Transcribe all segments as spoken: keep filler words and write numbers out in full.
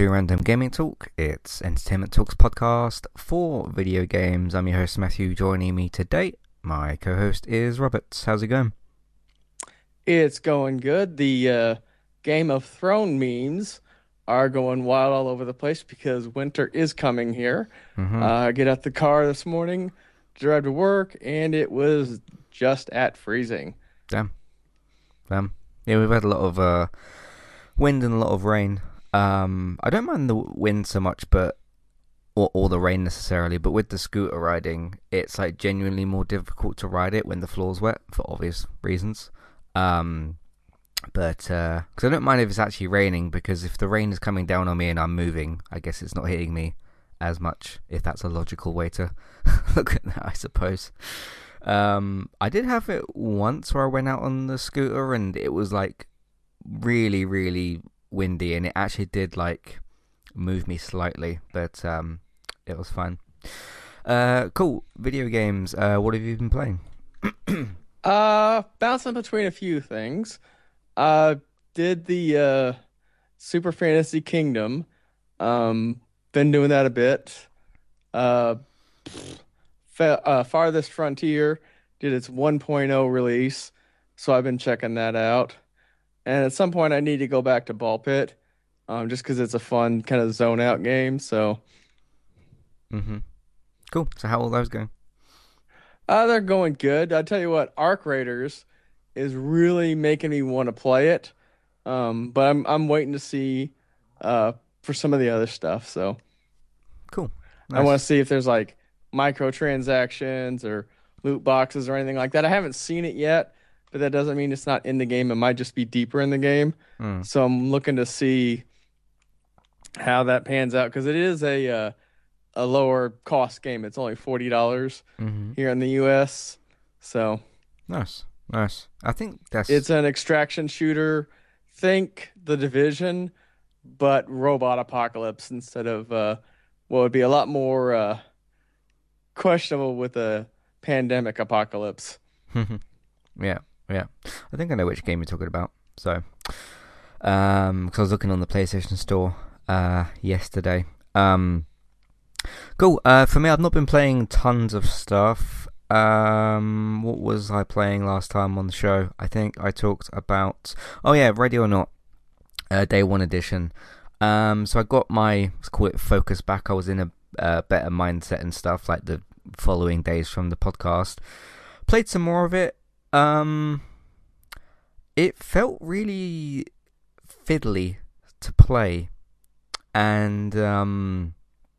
to Random Gaming Talk. It's Entertainment Talks podcast for video games. I'm your host Matthew. Joining me today, my co-host is Robert. How's it going? It's going good. The uh, Game of Thrones memes are going wild all over the place because winter is coming here. Mm-hmm. Uh, I get out the car this morning, drive to work, and it was just at freezing. Damn. Damn. Yeah, we've had a lot of uh, wind and a lot of rain. Um, I don't mind the wind so much, but or, or the rain necessarily, but with the scooter riding, it's like genuinely more difficult to ride it when the floor's wet for obvious reasons. Um, but because uh, I don't mind if it's actually raining, because if the rain is coming down on me and I'm moving, I guess it's not hitting me as much, if that's a logical way to look at that, I suppose. Um, I did have it once where I went out on the scooter and it was like really, really windy, and it actually did like move me slightly, but um, it was fine. Uh, cool. Video games. Uh, what have you been playing? Uh, bouncing between a few things. Uh, did the uh, Super Fantasy Kingdom. Um, been doing that a bit. Uh, fa- uh, Farthest Frontier did its 1.0 release, so I've been checking that out. And at some point, I need to go back to Ball Pit, um, just because it's a fun kind of zone out game. So, Mm-hmm. Cool. So how are those going? uh, they're going good. I tell you what, Arc Raiders is really making me want to play it. Um, but I'm I'm waiting to see, uh, for some of the other stuff. So Cool. I want Nice. to see if there's like microtransactions or loot boxes or anything like that. I haven't seen it yet, but that doesn't mean it's not in the game. It might just be deeper in the game. Mm. So I'm looking to see how that pans out because it is a uh, a lower cost game. It's only forty dollars Mm-hmm. here in the U S. So Nice. Nice. I think that's... it's an extraction shooter. Think The Division, but robot apocalypse instead of uh, what would be a lot more uh, questionable with a pandemic apocalypse. yeah. Yeah. I think I know which game you're talking about. So, um, because I was looking on the PlayStation Store uh yesterday. Um, cool. Uh, for me, I've not been playing tons of stuff. Um, what was I playing last time on the show? I think I talked about... Oh yeah, Ready or Not, uh, Day One Edition. Um, so I got my, let's call it, focus back. I was in a uh, better mindset and stuff, like the following days from the podcast. Played some more of it. Um, it felt really fiddly to play, and um,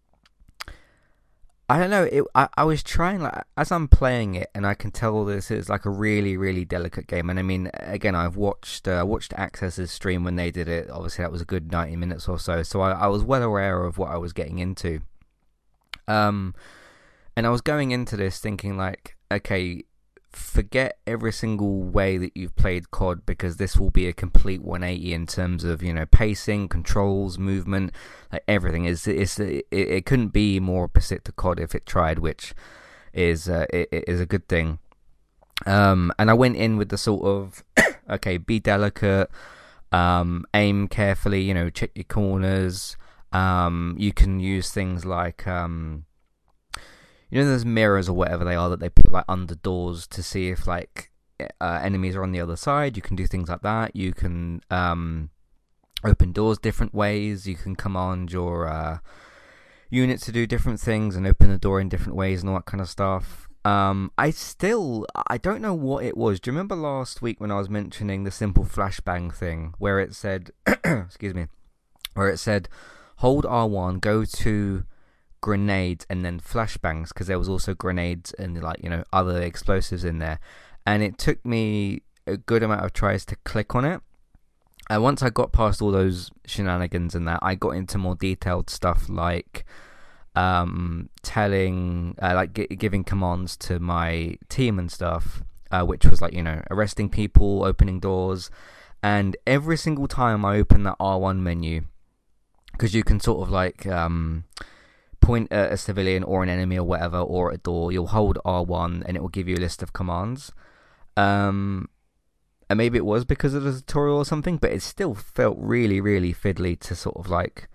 I don't know. It, I I was trying, like, as I'm playing it, and I can tell this is like a really really delicate game. And I mean, again, I've watched uh, watched Access's stream when they did it. Obviously, that was a good ninety minutes or so. So I, I was well aware of what I was getting into. Um, and I was going into this thinking like, okay, forget every single way that you've played C O D, because this will be a complete one eighty in terms of, you know, pacing, controls, movement, like everything. Is it's, it, it couldn't be more opposite to C O D if it tried, which is uh, it, it is a good thing. Um, and I went in with the sort of okay, be delicate, um, aim carefully, you know, check your corners. Um, you can use things like um. You know, there's mirrors or whatever they are that they put like under doors to see if like uh, enemies are on the other side. You can do things like that. You can um, open doors different ways. You can command your uh, unit to do different things and open the door in different ways and all that kind of stuff. Um, I still, I don't know what it was. Do you remember last week when I was mentioning the simple flashbang thing where it said, excuse me, where it said, hold R one, go to grenades and then flashbangs, because there was also grenades and, like, you know, other explosives in there, and it took me a good amount of tries to click on it. And once I got past all those shenanigans and that, I got into more detailed stuff like um telling uh, like g- giving commands to my team and stuff, uh, which was like, you know, arresting people, opening doors. And every single time I open that R one menu, because you can sort of like um point at a civilian or an enemy or whatever, or a door, you'll hold R one and it will give you a list of commands. Um, and maybe it was because of the tutorial or something, but it still felt really, really fiddly to sort of like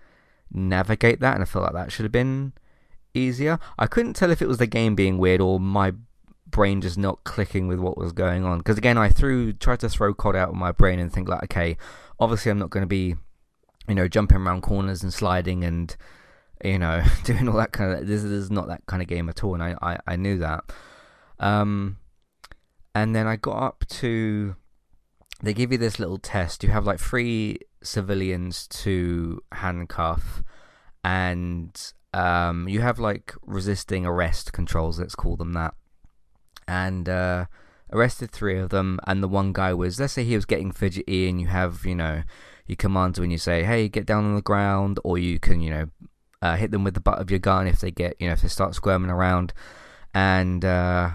navigate that, and I felt like that should have been easier. I couldn't tell if it was the game being weird or my brain just not clicking with what was going on. Because again, I threw tried to throw C O D out of my brain and think like, okay, obviously I'm not going to be, you know, jumping around corners and sliding and, you know, doing all that kind of. This, this is not that kind of game at all, and I I, I knew that. Um, and then I got up to. They give you this little test. You have like three civilians to handcuff, and um, you have like resisting arrest controls. Let's call them that. And uh, arrested three of them, and the one guy was, let's say he was getting fidgety, and you have, you know, you command when you say, hey, get down on the ground, or you can, you know, uh, hit them with the butt of your gun if they get, you know, if they start squirming around. And uh,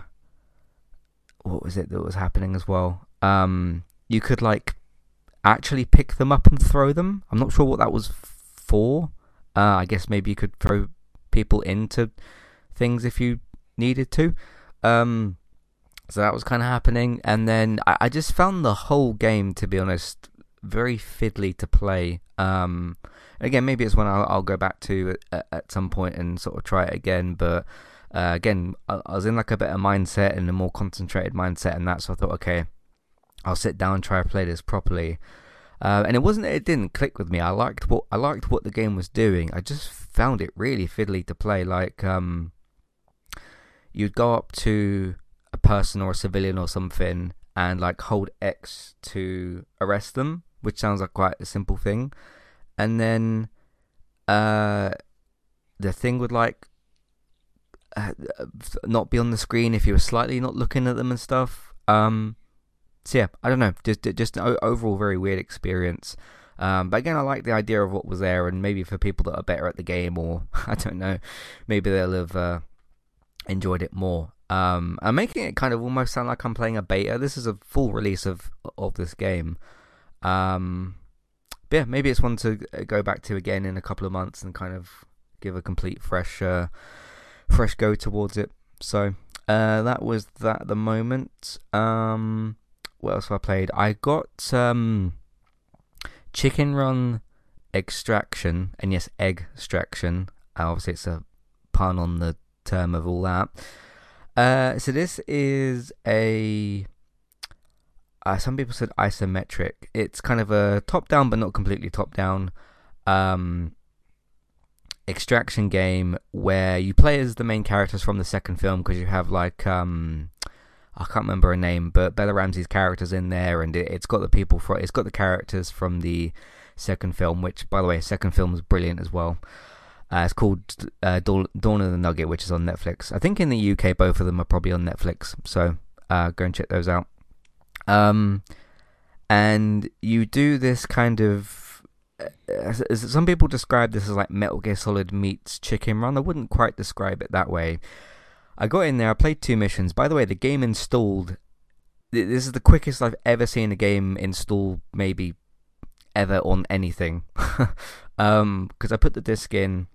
what was it that was happening as well? Um, you could like actually pick them up and throw them. I'm not sure what that was for. Uh, I guess maybe you could throw people into things if you needed to. Um, so that was kind of happening, and then I, I just found the whole game, to be honest, very fiddly to play. Um, again, maybe it's one I'll, I'll go back to at, at some point and sort of try it again. But uh, again, I, I was in like a better mindset and a more concentrated mindset, and that. So I thought, okay, I'll sit down and try to play this properly. Uh, and it wasn't that it didn't click with me. I liked what I liked what the game was doing. I just found it really fiddly to play. Like, um, you'd go up to a person or a civilian or something and like hold X to arrest them, which sounds like quite a simple thing. And then uh, the thing would like uh, not be on the screen if you were slightly not looking at them and stuff. Um, so yeah, I don't know, just just an overall very weird experience. Um, but again, I like the idea of what was there, and maybe for people that are better at the game, or I don't know, maybe they'll have uh, enjoyed it more. Um, I'm making it kind of almost sound like I'm playing a beta. This is a full release of of this game. Um, but yeah, maybe it's one to go back to again in a couple of months and kind of give a complete fresh, uh, fresh go towards it. So uh, that was that at the moment. Um, what else have I played? I got um, Chicken Run Extraction, and yes, Egg Extraction. Uh, obviously, it's a pun on the term of all that. Uh, so this is a. Uh, some people said isometric. It's kind of a top-down, but not completely top-down, um, extraction game where you play as the main characters from the second film, because you have like um, I can't remember her name, but Bella Ramsey's characters in there, and it, it's got the people from it's got the characters from the second film, which, by the way, second film is brilliant as well. Uh, it's called uh, Dawn, Dawn of the Nugget, which is on Netflix. I think in the U K both of them are probably on Netflix, so uh, go and check those out. Um, and you do this kind of. Uh, some people describe this as like Metal Gear Solid meets Chicken Run. I wouldn't quite describe it that way. I got in there, I played two missions. By the way, the game installed. This is the quickest I've ever seen a game install, maybe ever, on anything. um, because I put the disc in.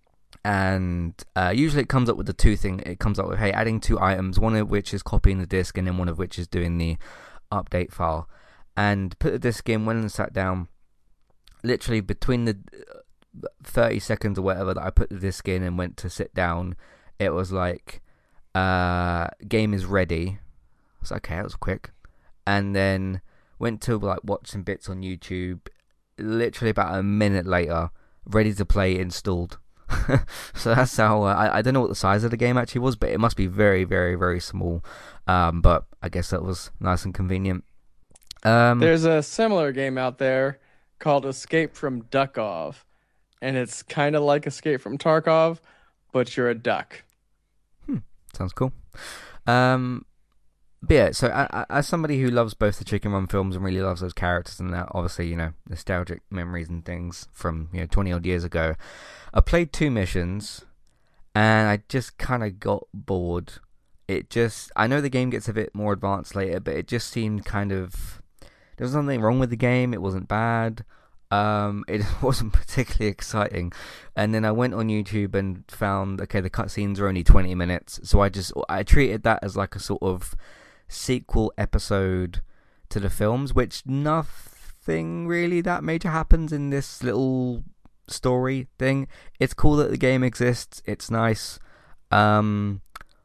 And uh, usually it comes up with the two thing. It comes up with, hey, adding two items, one of which is copying the disk, and then one of which is doing the update file. And put the disk in, went and sat down. Literally between the thirty seconds or whatever that I put the disk in and went to sit down, it was like, uh, game is ready. I was like, okay, that was quick. And then went to like watch some bits on YouTube. Literally about a minute later, ready to play, installed. So that's how uh, I, I don't know what the size of the game actually was, but it must be very, very, very small. Um, but I guess that was nice and convenient. Um, There's a similar game out there called Escape from Duckov, and it's kind of like Escape from Tarkov, but you're a duck. Hmm, sounds cool. Um, but yeah, so I, I, as somebody who loves both the Chicken Run films and really loves those characters and that, obviously, you know, nostalgic memories and things from, you know, twenty odd years ago, I played two missions and I just kind of got bored. It just, I know the game gets a bit more advanced later, but it just seemed kind of, there was nothing wrong with the game. It wasn't bad. Um, it wasn't particularly exciting. And then I went on YouTube and found, okay, the cutscenes are only twenty minutes. So I just, I treated that as like a sort of sequel episode to the films, which nothing really that major happens in this little story thing. It's cool that the game exists. It's nice. Um,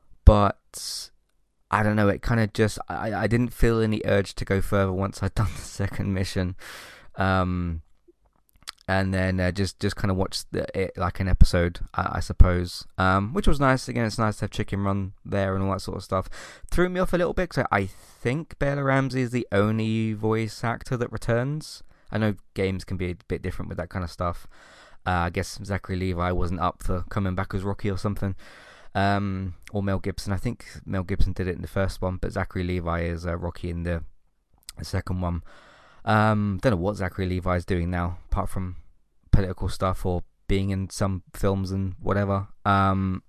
but I don't know. It kind of just I I didn't feel any urge to go further once I'd done the second mission. Um, and then uh, just just kind of watched the, it like an episode, I, I suppose. Um, which was nice. Again, it's nice to have Chicken Run there and all that sort of stuff. Threw me off a little bit because I think Bella Ramsey is the only voice actor that returns. I know games can be a bit different with that kind of stuff. Uh, I guess Zachary Levi wasn't up for coming back as Rocky or something. Um, or Mel Gibson. I think Mel Gibson did it in the first one, but Zachary Levi is uh, Rocky in the, the second one. Um, don't know what Zachary Levi is doing now, apart from political stuff or being in some films and whatever. Um,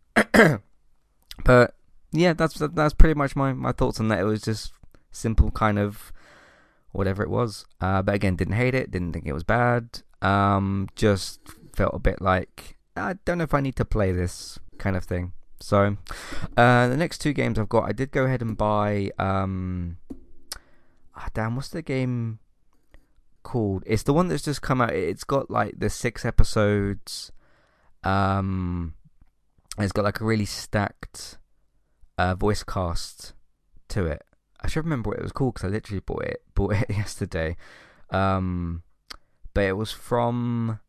but yeah, that's that's pretty much my, my thoughts on that. It was just simple kind of whatever it was. Uh, but again, didn't hate it, didn't think it was bad. Um, just felt a bit like, I don't know if I need to play this kind of thing. So, uh, the next two games I've got, I did go ahead and buy, um, ah, damn, what's the game called? It's the one that's just come out. It's got like the six episodes, um, and it's got like a really stacked, uh, voice cast to it. I should remember what it was called because I literally bought it, bought it yesterday. Um, but it was from,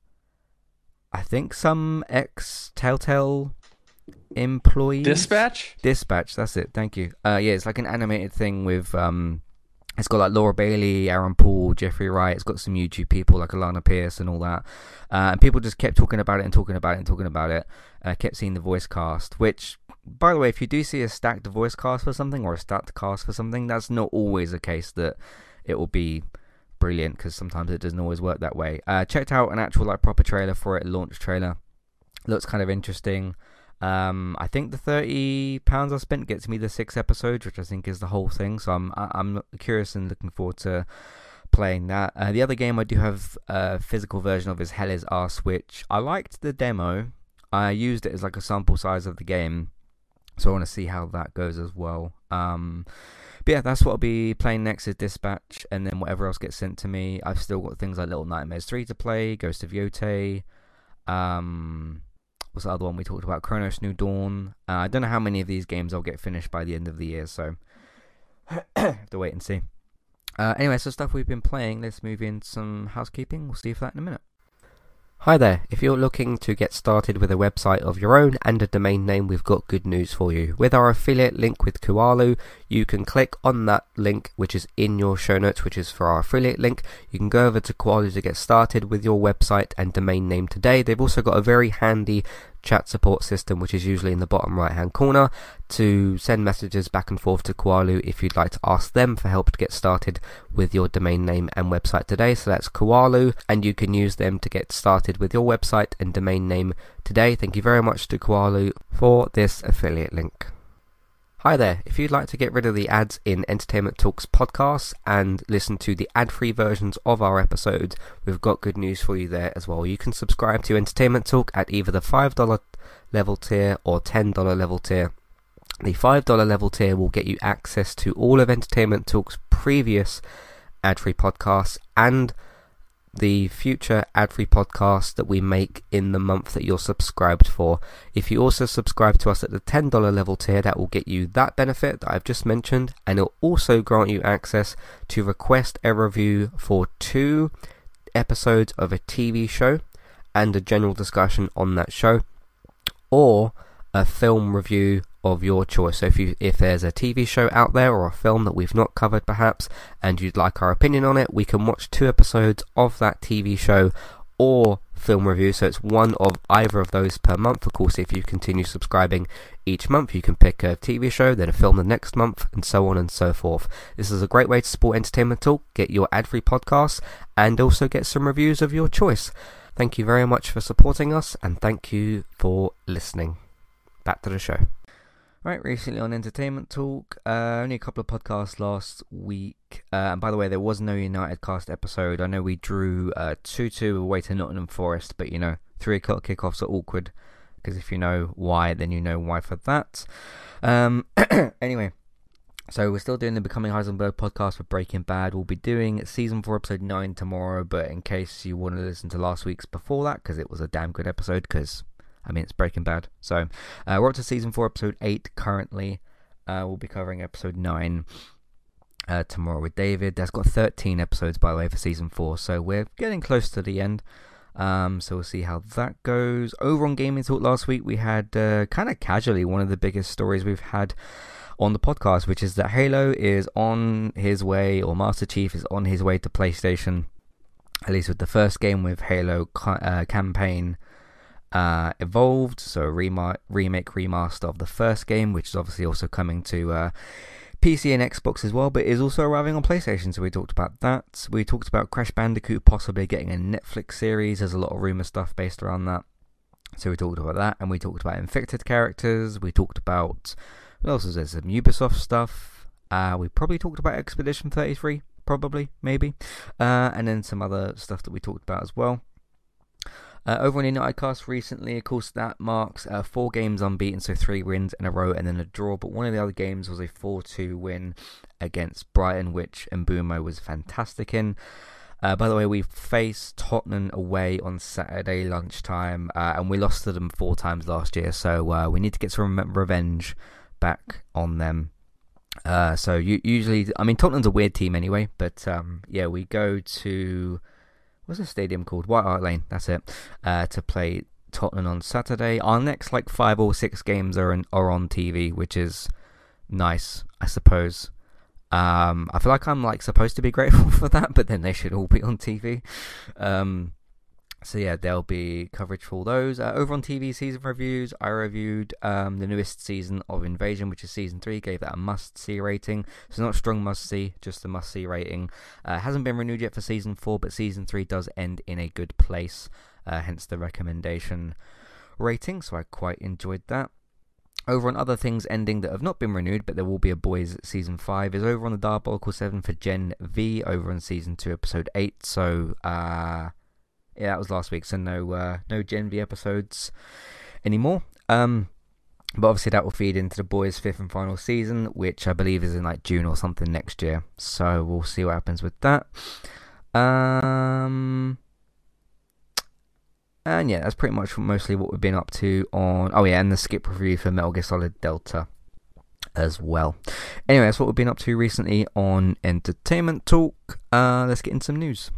I think, some ex-Telltale employees. Dispatch? Dispatch, that's it, thank you. Uh, yeah, it's like an animated thing with, um, it's got like Laura Bailey, Aaron Paul, Jeffrey Wright. It's got some YouTube people like Alana Pierce and all that. Uh, and people just kept talking about it and talking about it and talking about it. Uh, kept seeing the voice cast, which, by the way, if you do see a stacked voice cast for something or a stacked cast for something, that's not always a case that it will be brilliant, because sometimes it doesn't always work that way. Uh, checked out an actual like proper trailer for it, launch trailer. Looks kind of interesting. Um, I think the thirty pounds I spent gets me the six episodes, which I think is the whole thing. So I'm I'm curious and looking forward to playing that. Uh, the other game I do have a physical version of is Hell is Us, which I liked the demo. I used it as like a sample size of the game, so I want to see how that goes as well. Um, but yeah, that's what I'll be playing next is Dispatch, and then whatever else gets sent to me. I've still got things like Little Nightmares three to play, Ghost of Yotei, um... what's the other one we talked about? Chronos New Dawn. Uh, I don't know how many of these games I'll get finished by the end of the year, so have to wait and see. Uh, anyway, so stuff we've been playing. Let's move in some housekeeping. We'll see for that in a minute. Hi there, if you're looking to get started with a website of your own and a domain name, we've got good news for you. With our affiliate link with Kualu, you can click on that link which is in your show notes, which is for our affiliate link. You can go over to Kualu to get started with your website and domain name today. They've also got a very handy chat support system, which is usually in the bottom right hand corner, to send messages back and forth to Kualu if you'd like to ask them for help to get started with your domain name and website today. So that's Kualu, and you can use them to get started with your website and domain name today. Thank you very much to Kualu for this affiliate link. Hi there, if you'd like to get rid of the ads in Entertainment Talks podcasts and listen to the ad-free versions of our episodes, we've got good news for you there as well. You can subscribe to Entertainment Talk at either the five dollars level tier or ten dollars level tier. The five dollars level tier will get you access to all of Entertainment Talk's previous ad-free podcasts and the future ad-free podcasts that we make in the month that you're subscribed for. If you also subscribe to us at the ten dollars level tier, that will get you that benefit that I've just mentioned, and it'll also grant you access to request a review for two episodes of a T V show and a general discussion on that show, or a film review of your choice. So if you if there's a T V show out there or a film that we've not covered perhaps and you'd like our opinion on it, we can watch two episodes of that T V show or film review. So it's one of either of those per month. Of course, if you continue subscribing each month, you can pick a T V show, then a film the next month, and so on and so forth. This is a great way to support Entertainment Talk, get your ad-free podcasts, and also get some reviews of your choice. Thank you very much for supporting us, and thank you for listening. Back to the show. Right, recently on Entertainment Talk, uh, only a couple of podcasts last week. Uh, and by the way, there was no United Cast episode. I know we drew uh, two two away to Nottingham Forest, but you know, three o'clock kickoffs are awkward, because if you know why, then you know why for that. Um, anyway, So we're still doing the Becoming Heisenberg podcast for Breaking Bad. We'll be doing season four, episode nine tomorrow. But in case you want to listen to last week's before that, because it was a damn good episode, because I mean it's Breaking Bad. So uh, we're up to season four, episode eight currently. Uh, we'll be covering episode nine uh, tomorrow with David. That's got thirteen episodes, by the way, for season four. So we're getting close to the end. Um, so we'll see how that goes. Over on Gaming Talk last week, we had uh, kind of casually one of the biggest stories we've had on the podcast, which is that Halo is on his way, or Master Chief is on his way to PlayStation, at least with the first game with Halo uh, campaign uh, Evolved, so a rem- remake, remaster of the first game, which is obviously also coming to uh, P C and Xbox as well, but is also arriving on PlayStation, so we talked about that. We talked about Crash Bandicoot possibly getting a Netflix series. There's a lot of rumour stuff based around that, so we talked about that, and we talked about infected characters. We talked about what else is there? Some Ubisoft stuff. Uh, we probably talked about Expedition thirty-three, probably, maybe. Uh, and then some other stuff that we talked about as well. Uh, over on Unitedcast recently, of course, that marks uh, four games unbeaten, so three wins in a row and then a draw. But one of the other games was a four two win against Brighton, which Mbeumo was fantastic in. Uh, by the way, we faced Tottenham away on Saturday lunchtime, uh, and we lost to them four times last year, so uh, we need to get some revenge back on them. Uh, so you, usually, I mean, Tottenham's a weird team anyway, but um, yeah, we go to, what's the stadium called? White Hart Lane, that's it, uh, to play Tottenham on Saturday. Our next like five or six games are, in, are on T V, which is nice, I suppose. Um, I feel like I'm like supposed to be grateful for that, but then they should all be on T V. Um, So yeah, there'll be coverage for all those. Uh, over on T V season reviews, I reviewed um, the newest season of Invasion, which is season three. Gave that a must-see rating. So not strong must-see, just a must-see rating. Uh, hasn't been renewed yet for season four, but season three does end in a good place. Uh, hence the recommendation rating. So I quite enjoyed that. Over on other things ending that have not been renewed, but there will be a Boys season five, is over on the Diabolical seven for Gen V, over on season two, episode eight. So, uh... yeah, that was last week, so no uh, no Gen V episodes anymore. Um, but obviously that will feed into the Boys' fifth and final season, which I believe is in like June or something next year. So we'll see what happens with that. Um, and yeah, that's pretty much mostly what we've been up to on... Oh yeah, and the skip review for Metal Gear Solid Delta as well. Anyway, that's what we've been up to recently on Entertainment Talk. Uh, let's get into some news.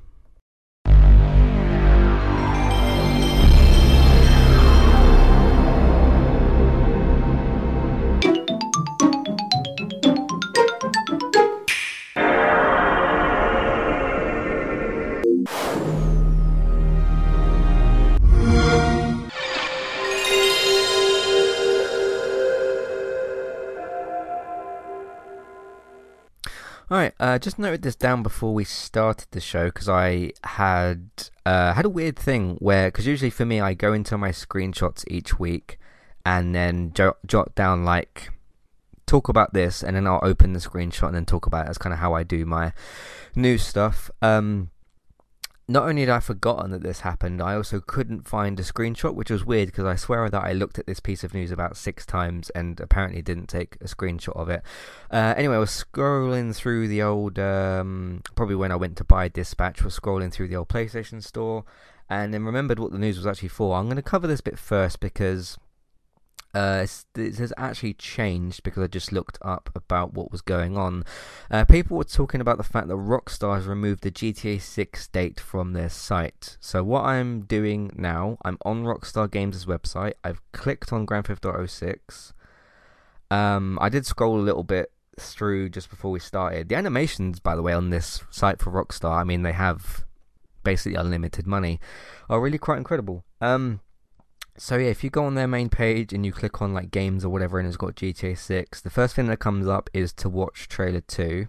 Alright, uh, just noted this down before we started the show, because I had uh, had a weird thing where, because usually for me I go into my screenshots each week and then jot, jot down like, talk about this, and then I'll open the screenshot and then talk about it. That's kind of how I do my news stuff. Um, not only had I forgotten that this happened, I also couldn't find a screenshot, which was weird because I swear that I looked at this piece of news about six times and apparently didn't take a screenshot of it. Uh, anyway, I was scrolling through the old, um, probably when I went to buy Dispatch, was scrolling through the old PlayStation store and then remembered what the news was actually for. I'm going to cover this bit first because Uh, this has actually changed because I just looked up about what was going on. Uh, people were talking about the fact that Rockstar has removed the G T A six date from their site. So what I'm doing now, I'm on Rockstar Games' website. I've clicked on Grand Theft Auto six. Um, I did scroll a little bit through just before we started. The animations, by the way, on this site for Rockstar, I mean, they have basically unlimited money, are really quite incredible. Um... So yeah, if you go on their main page and you click on like games or whatever and it's got G T A six, the first thing that comes up is to watch trailer two.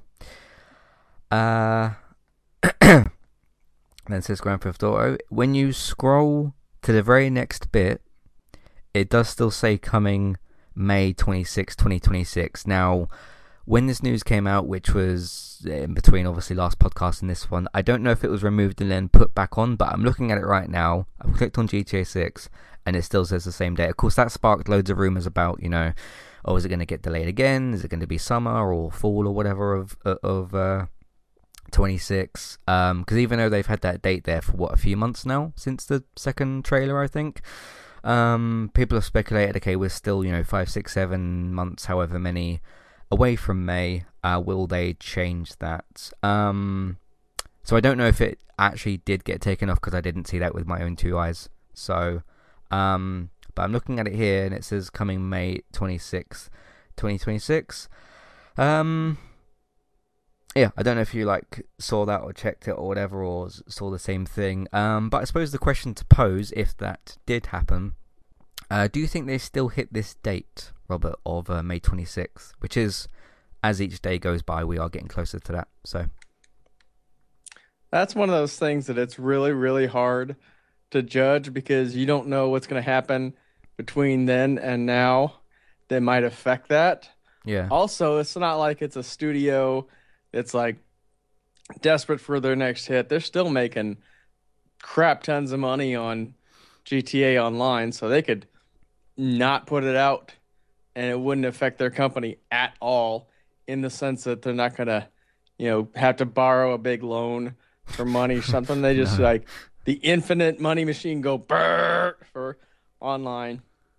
Uh, then it says Grand Theft Auto. When you scroll to the very next bit, it does still say coming May twenty-sixth, twenty twenty-six. Now, when this news came out, which was in between obviously last podcast and this one, I don't know if it was removed and then put back on, but I'm looking at it right now. I've clicked on G T A six and it still says the same date. Of course, that sparked loads of rumours about, you know, or is it going to get delayed again? Is it going to be summer or fall or whatever of of uh, twenty-six? Um, because even though they've had that date there for what, a few months now since the second trailer, I think. Um, people have speculated, okay, we're still, you know, five, six, seven months, however many, away from May. Uh, will they change that? Um, so I don't know if it actually did get taken off because I didn't see that with my own two eyes. So, um, but I'm looking at it here and it says coming May twenty-sixth, twenty twenty-six. Um, yeah, I don't know if you like saw that or checked it or whatever, or saw the same thing. Um, but I suppose the question to pose, if that did happen, uh, do you think they still hit this date, Robert, of uh, May twenty-sixth? Which is, as each day goes by, we are getting closer to that. So That's one of those things that it's really, really hard to judge because you don't know what's going to happen between then and now that might affect that. yeah, Also, it's not like it's a studio that's like desperate for their next hit. They're still making crap tons of money on G T A Online, so they could not put it out and it wouldn't affect their company at all, in the sense that they're not going to, you know, have to borrow a big loan for money or something. They just No. like the infinite money machine go brrr for online.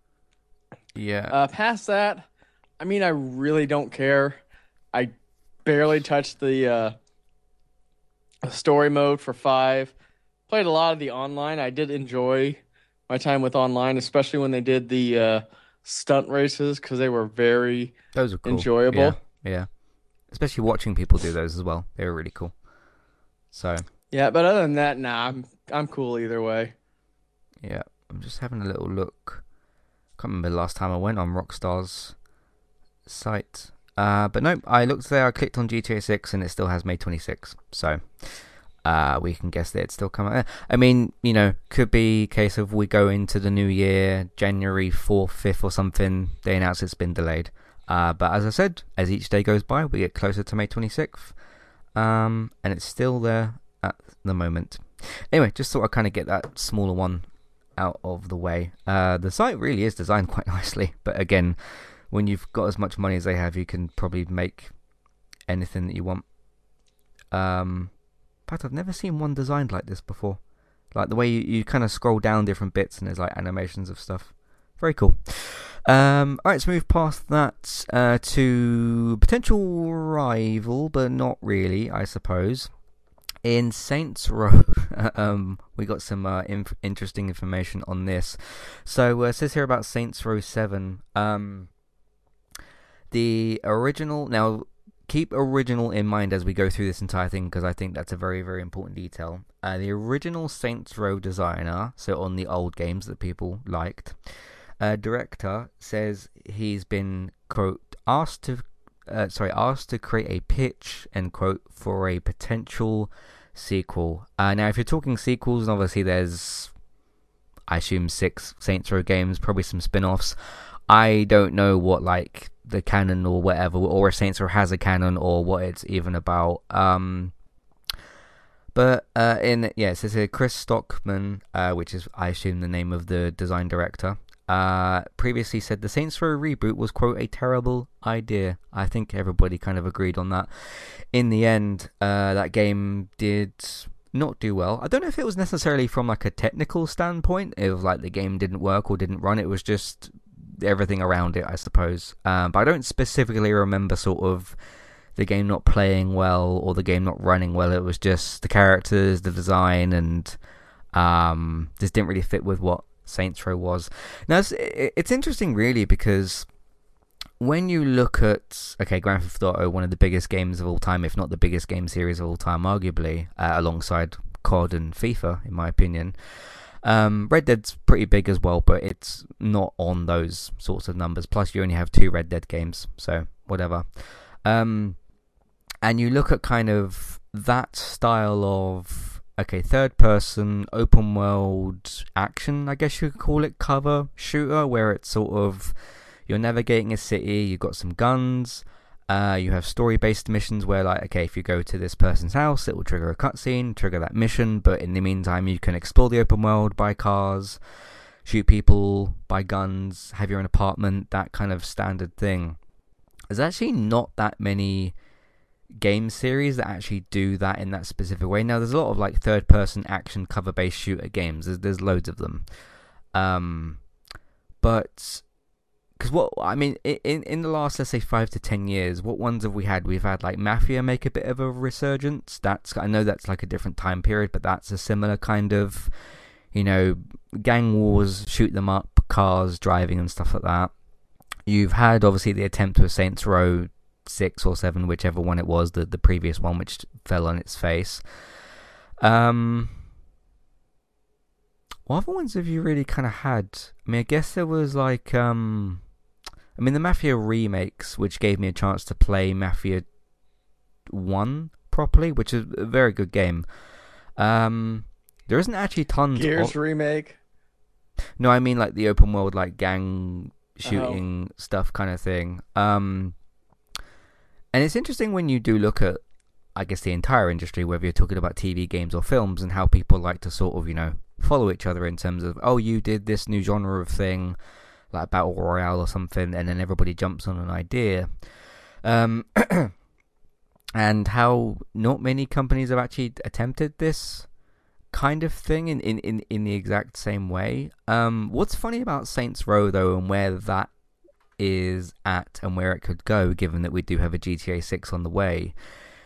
yeah, Uh, past that, I mean, I really don't care. I barely touched the uh, story mode for five. Played a lot of the online. I did enjoy my time with online, especially when they did the uh, stunt races because they were very those are cool. enjoyable. Yeah, yeah, especially watching people do those as well. They were really cool. So Yeah, but other than that, nah, I'm I'm cool either way. yeah, I'm just having a little look. Can't remember the last time I went on Rockstar's site. Uh, but no, I looked there, I clicked on G T A six and it still has May twenty-sixth. So uh, we can guess that it's still coming. I mean, you know, could be a case of we go into the new year, January fourth, fifth or something, they announce it's been delayed. Uh, but as I said, as each day goes by, we get closer to May twenty-sixth. Um, and it's still there at the moment. Anyway, just thought I'd kind of get that smaller one out of the way. Uh, the site really is designed quite nicely, but again, when you've got as much money as they have, you can probably make anything that you want. Um, in fact, I've never seen one designed like this before. Like the way you, you kind of scroll down different bits and there's like animations of stuff. Very cool. Um, alright, let's move past that uh, to potential rival, but not really, I suppose. In Saints Row, um, we got some uh, inf- interesting information on this. So uh, it says here about Saints Row seven. Um, the original, now keep original in mind as we go through this entire thing because I think that's a very, very important detail. Uh, the original Saints Row designer, so on the old games that people liked, uh, director says he's been, quote, asked to, uh, sorry, asked to create a pitch, end quote, for a potential sequel. Uh, now, if you're talking sequels, obviously there's, I assume, six Saints Row games, probably some spin-offs. I don't know what, like, the canon or whatever, or if Saints Row has a canon or what it's even about. Um, but uh, in yeah, it says here Chris Stockman, uh, which is I assume the name of the design director, uh, previously said the Saints Row reboot was, quote, a terrible idea. I think everybody kind of agreed on that. In the end, uh, that game did not do well. I don't know if it was necessarily from like a technical standpoint, if like the game didn't work or didn't run. It was just everything around it, I suppose. Um, but I don't specifically remember sort of the game not playing well or the game not running well. It was just the characters, the design, and um, just didn't really fit with what Saints Row was. Now, it's, it's interesting really because when you look at, okay, Grand Theft Auto, one of the biggest games of all time, if not the biggest game series of all time, arguably, uh, alongside C O D and FIFA, in my opinion. Um, Red Dead's pretty big as well, but it's not on those sorts of numbers. Plus, you only have two Red Dead games, so whatever. Um, and you look at kind of that style of, okay, third-person, open-world action, I guess you could call it, cover shooter, where it's sort of, you're navigating a city, you've got some guns, Uh, you have story-based missions where, like, okay, if you go to this person's house, it will trigger a cutscene, trigger that mission, but in the meantime, you can explore the open world, buy cars, shoot people, buy guns, have your own apartment, that kind of standard thing. There's actually not that many game series that actually do that in that specific way. Now, there's a lot of like third-person action cover-based shooter games. There's, there's loads of them. Um, but because what I mean, in in the last, let's say, five to ten years, what ones have we had? We've had like Mafia make a bit of a resurgence. That's I know that's like a different time period, but that's a similar kind of, you know, gang wars, shoot them up, cars, driving, and stuff like that. You've had obviously the attempt with Saints Row six or seven, whichever one it was, the the previous one, which fell on its face. Um, what other ones have you really kind of had? I mean, I guess there was like um, I mean the Mafia remakes, which gave me a chance to play Mafia one properly, which is a very good game. Um, there isn't actually tons. Gears of... remake. No, I mean like the open world, like gang Oh. shooting stuff kind of thing. Um, and it's interesting when you do look at, I guess, the entire industry, whether you're talking about T V, games, or films, and how people like to sort of, you know, follow each other in terms of, oh, you did this new genre of thing, like Battle Royale or something, and then everybody jumps on an idea. Um, and how not many companies have actually attempted this kind of thing in, in, in, in the exact same way. Um, what's funny about Saints Row, though, and where that is at and where it could go, given that we do have a G T A six on the way,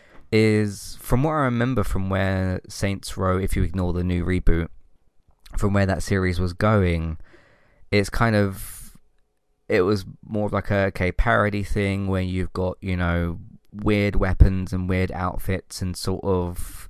is from what I remember from where Saints Row, if you ignore the new reboot, from where that series was going, it's kind of, it was more of like a, okay, parody thing where you've got, you know, weird weapons and weird outfits and sort of,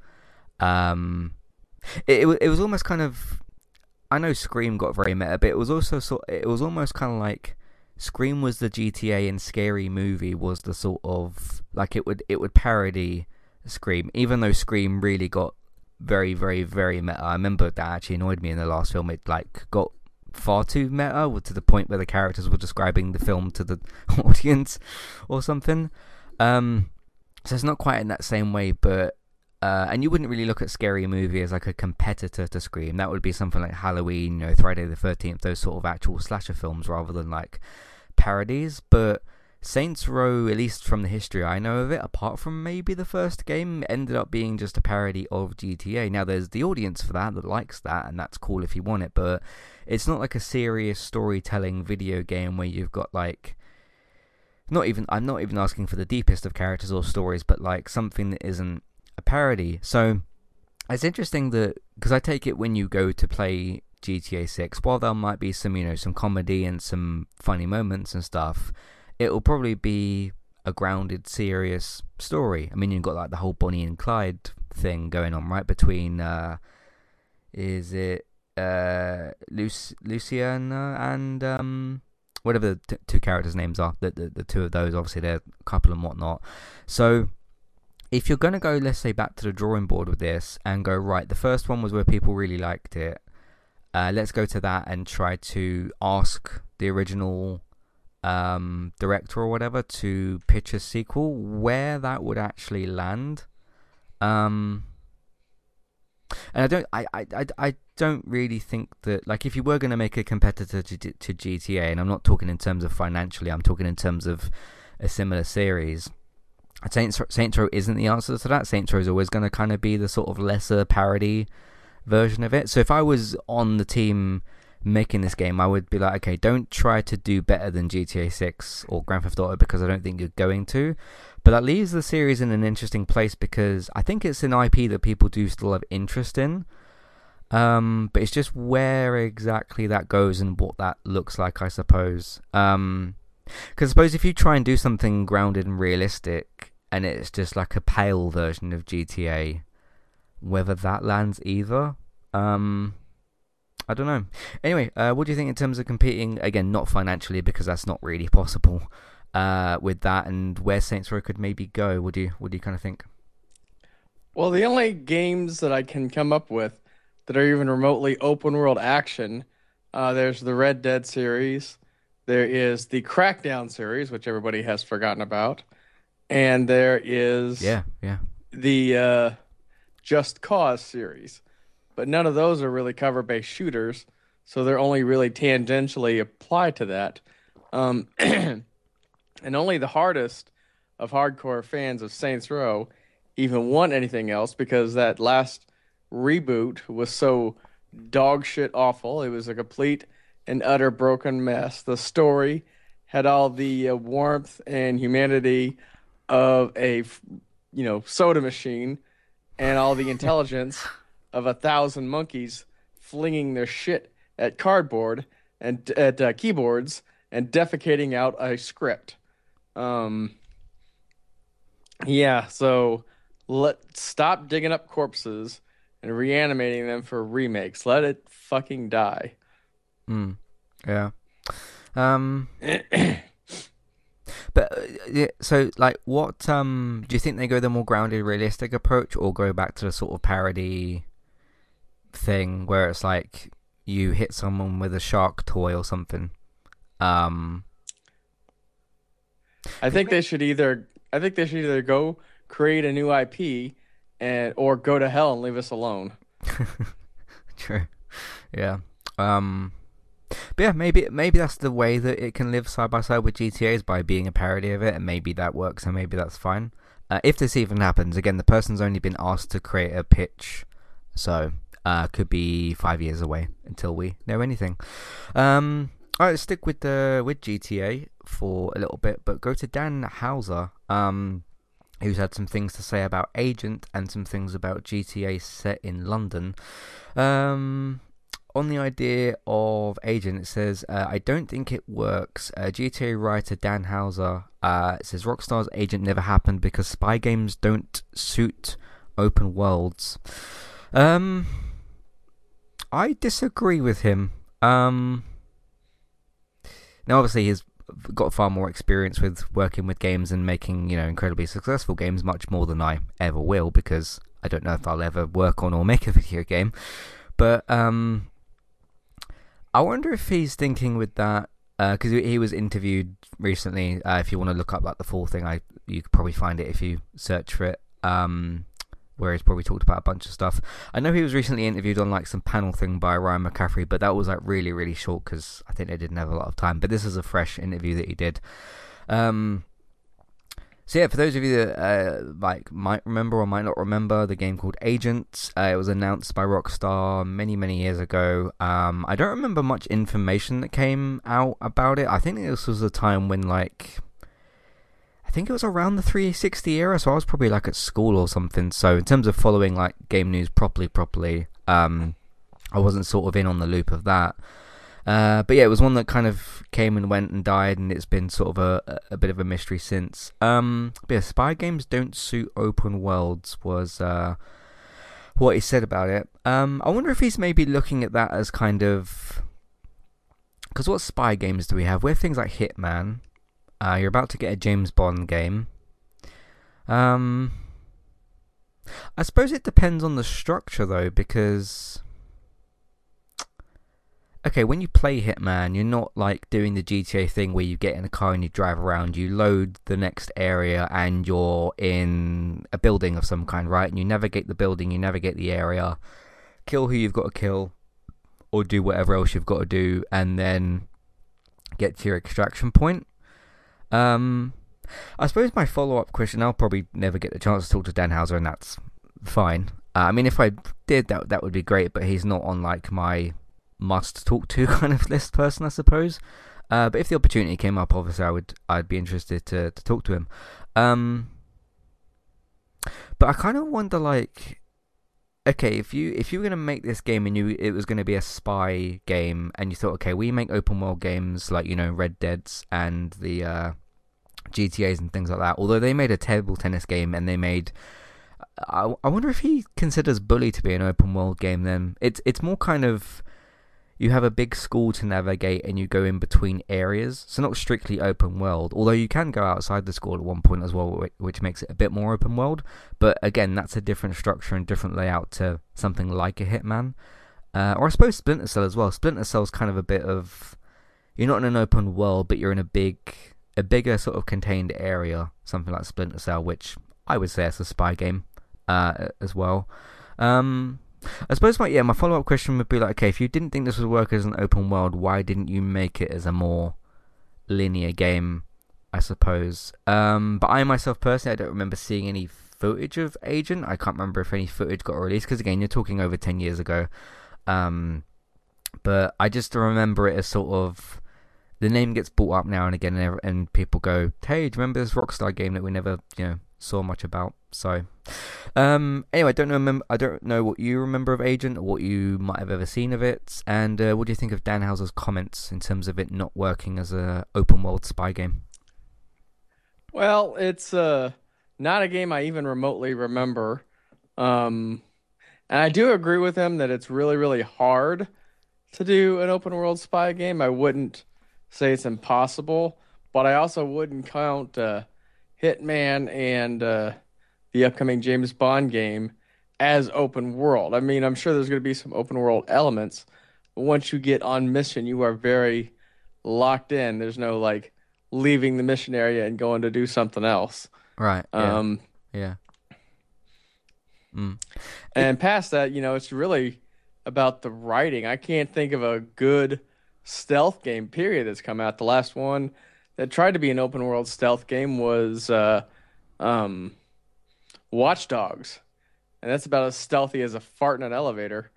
um, It, it it was almost kind of, I know Scream got very meta, but it was also sort it was almost kind of like Scream was the G T A and Scary Movie was the sort of like it would it would parody Scream, even though Scream really got very very very meta. I remember that actually annoyed me in the last film. It like got far too meta to the point where the characters were describing the film to the audience or something. Um, so it's not quite in that same way, but. Uh, and you wouldn't really look at Scary Movie as like a competitor to Scream. That would be something like Halloween, you know, Friday the thirteenth, those sort of actual slasher films rather than like parodies. But Saints Row, at least from the history I know of it, apart from maybe the first game, ended up being just a parody of G T A. Now there's the audience for that that likes that, and that's cool if you want it, but it's not like a serious storytelling video game where you've got like, not even, I'm not even asking for the deepest of characters or stories, but like something that isn't a parody. So it's interesting that, because I take it when you go to play G T A six, while there might be some, you know, some comedy and some funny moments and stuff, it will probably be a grounded, serious story. I mean, you've got like the whole Bonnie and Clyde thing going on, right? Between, uh, is it uh, Luc- Luciana and um, whatever the t- two characters' names are, the, the, the two of those, obviously they're a couple and whatnot. So if you're going to go, let's say, back to the drawing board with this and go, right, the first one was where people really liked it, uh, let's go to that and try to ask the original um, director or whatever to pitch a sequel, where that would actually land. Um, and I don't, I, I, I, I don't really think that, like, if you were going to make a competitor to, to G T A, and I'm not talking in terms of financially, I'm talking in terms of a similar series, Saints, Saints Row isn't the answer to that. Saints Row is always going to kind of be the sort of lesser parody version of it. So if I was on the team making this game, I would be like, okay, don't try to do better than G T A six or Grand Theft Auto, because I don't think you're going to. But that leaves the series in an interesting place, because I think it's an I P that people do still have interest in. Um, but it's just where exactly that goes and what that looks like, I suppose. Um... Because I suppose if you try and do something grounded and realistic, and it's just like a pale version of G T A, whether that lands either, um, I don't know. Anyway, uh, what do you think in terms of competing? Again, not financially, because that's not really possible. Uh, with that, and where Saints Row could maybe go, what do you what do you kind of think? Well, the only games that I can come up with that are even remotely open world action, uh, there's the Red Dead series. There is the Crackdown series, which everybody has forgotten about. And there is Yeah, yeah. the uh, Just Cause series. But none of those are really cover-based shooters. so they're only really tangentially applied to that. Um, and only the hardest of hardcore fans of Saints Row even want anything else because that last reboot was so dog shit awful. It was a complete and utter broken mess. The story had all the uh, warmth and humanity of a, you know, soda machine and all the intelligence of a thousand monkeys flinging their shit at cardboard and at uh, keyboards and defecating out a script. Um, yeah, so let stop digging up corpses and reanimating them for remakes. Let it fucking die. Hmm. Yeah. Um. But uh, yeah, so like, what um do you think they go the more grounded, realistic approach, or go back to the sort of parody thing where it's like you hit someone with a shark toy or something? Um, I think they should either I think they should either go create a new I P and or go to hell and leave us alone. true. Yeah. Um. But yeah, maybe maybe that's the way that it can live side by side with G T A is by being a parody of it, and maybe that works, and maybe that's fine. Uh, if this even happens, again, the person's only been asked to create a pitch, so uh, could be five years away until we know anything. Um, all right, let's stick with the with G T A for a little bit, but go to Dan Houser, um, who's had some things to say about Agent and some things about G T A set in London. Um. On the idea of Agent, it says, uh, I don't think it works. Uh, G T A writer Dan Houser uh, says Rockstar's Agent never happened because spy games don't suit open worlds. Um, I disagree with him. Um, now, obviously, he's got far more experience with working with games and making, you know, incredibly successful games, much more than I ever will, because I don't know if I'll ever work on or make a video game. But um. I wonder if he's thinking with that, because uh, he was interviewed recently. Uh, if you want to look up like the full thing, I you could probably find it if you search for it. Um, where he's probably talked about a bunch of stuff. I know he was recently interviewed on like some panel thing by Ryan McCaffrey, but that was like really really short because I think they didn't have a lot of time. But this is a fresh interview that he did. Um, So yeah, for those of you that uh, like might remember or might not remember, the game called Agent, uh, it was announced by Rockstar many many years ago. Um, I don't remember much information that came out about it. I think this was a time when like, I think it was around the three sixty era, so I was probably like at school or something. So in terms of following like game news properly, properly, um, I wasn't sort of in on the loop of that. Uh, but yeah, it was one that kind of came and went and died, and it's been sort of a, a bit of a mystery since. Um, but yeah, spy games don't suit open worlds was uh, what he said about it. Um, I wonder if he's maybe looking at that as kind of... Because what spy games do we have? We have things like Hitman. Uh, you're about to get a James Bond game. Um, I suppose it depends on the structure, though, because... Okay, when you play Hitman, you're not like doing the G T A thing where you get in a car and you drive around. You load the next area and you're in a building of some kind, right? And you navigate the building, you navigate the area, kill who you've got to kill, or do whatever else you've got to do, and then get to your extraction point. Um, I suppose my follow-up question, I'll probably never get the chance to talk to Dan Houser, and that's fine. Uh, I mean, if I did, that that would be great, but he's not on like my... must talk to kind of list person, I suppose. Uh, but if the opportunity came up, obviously I would I'd be interested to, to talk to him. Um, but I kind of wonder, like, okay, if you if you were gonna make this game and you it was gonna be a spy game, and you thought, okay, we make open world games like, you know, Red Dead's and the uh, G T A's and things like that. Although they made a table tennis game and they made. I I wonder if he considers Bully to be an open world game. Then it's it's more kind of. You have a big school to navigate and you go in between areas. So not strictly open world, although you can go outside the school at one point as well, which makes it a bit more open world. But again, that's a different structure and different layout to something like a Hitman. Uh, or I suppose Splinter Cell as well. Splinter Cell's kind of a bit of... You're not in an open world, but you're in a big, a bigger sort of contained area. Something like Splinter Cell, which I would say is a spy game uh, as well. Um... I suppose my yeah my follow up question would be like, okay, if you didn't think this would work as an open world, why didn't you make it as a more linear game? I suppose. Um, but I myself personally, I don't remember seeing any footage of Agent. I can't remember if any footage got released because again, you're talking over ten years ago. Um, but I just remember it as sort of the name gets brought up now and again, and, and people go, "Hey, do you remember this Rockstar game that we never, you know, saw much about?" So, um, anyway, I don't know. I don't know what you remember of Agent or what you might have ever seen of it, and uh, what do you think of Dan Houser's comments in terms of it not working as a open world spy game? Well, it's uh not a game I even remotely remember. Um, and I do agree with him that it's really, really hard to do an open world spy game. I wouldn't say it's impossible, but I also wouldn't count uh, Hitman and uh, the upcoming James Bond game as open world. I mean, I'm sure there's going to be some open world elements, but once you get on mission, you are very locked in. There's no like leaving the mission area and going to do something else. Right. Yeah. Um, Yeah. Mm. It, and past that, you know, it's really about the writing. I can't think of a good stealth game, period, that's come out. The last one that tried to be an open world stealth game was uh, um, Watch Dogs. And that's about as stealthy as a fart in an elevator.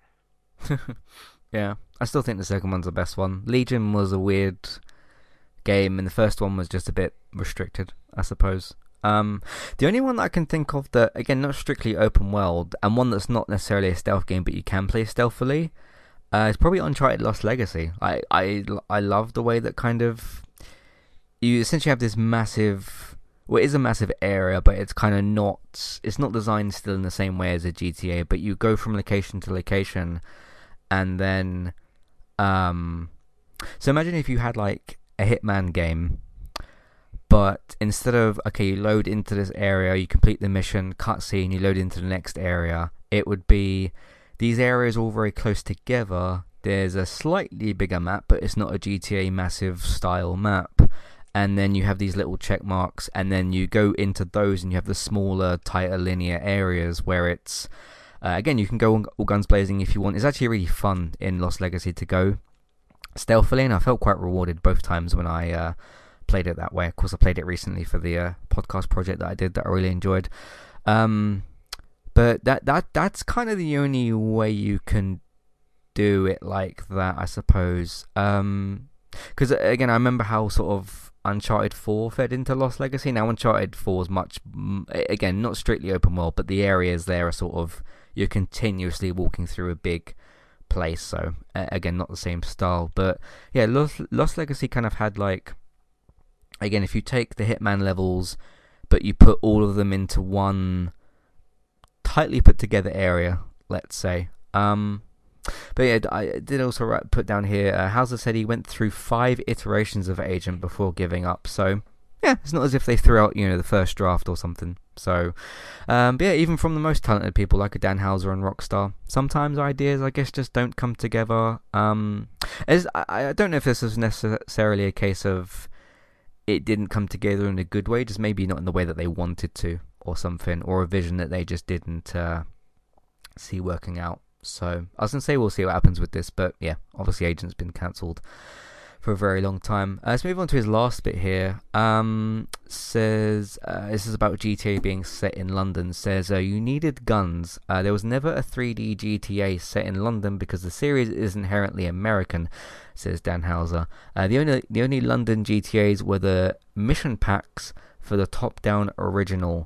yeah. I still think the second one's the best one. Legion was a weird game, and the first one was just a bit restricted, I suppose. Um, the only one that I can think of that, again, not strictly open world, and one that's not necessarily a stealth game, but you can play stealthily, uh, is probably Uncharted Lost Legacy. I, I, I love the way that kind of you essentially have this massive, well, it is a massive area, but it's kind of not, it's not designed still in the same way as a G T A, but you go from location to location, and then, um, so imagine if you had like a Hitman game, but instead of, okay, you load into this area, you complete the mission, cutscene, you load into the next area, it would be, these areas all very close together, there's a slightly bigger map, but it's not a G T A massive style map, and then you have these little check marks, and then you go into those, and you have the smaller, tighter linear areas where it's, uh, again, you can go all guns blazing if you want. It's actually really fun in Lost Legacy to go stealthily, and I felt quite rewarded both times when I uh, played it that way. Of course, I played it recently for the uh, podcast project that I did that I really enjoyed. Um, but that that that's kind of the only way you can do it like that, I suppose. Um, because again, I remember how sort of Uncharted four fed into Lost Legacy. Now, Uncharted four is much, again, not strictly open world, but the areas there are sort of, you're continuously walking through a big place. So uh, again, not the same style, but yeah, Lost, Lost Legacy kind of had like, again, if you take the Hitman levels, but you put all of them into one tightly put together area, let's say. Um, but yeah, I did also write, put down here, uh, Houser said he went through five iterations of Agent before giving up. So yeah, it's not as if they threw out, you know, the first draft or something. So, um, but yeah, even from the most talented people like a Dan Houser and Rockstar, sometimes ideas, I guess, just don't come together. Um, as I, I don't know if this is necessarily a case of it didn't come together in a good way, just maybe not in the way that they wanted to, or something, or a vision that they just didn't uh, see working out. So I was gonna say we'll see what happens with this, but yeah, obviously Agent's been cancelled for a very long time. Uh, let's move on to his last bit here. Um, says uh, this is about G T A being set in London. Says uh, you needed guns. Uh, there was never a three D G T A set in London because the series is inherently American. Says Dan Houser. Uh, the only the only London G T As were the mission packs for the top-down original.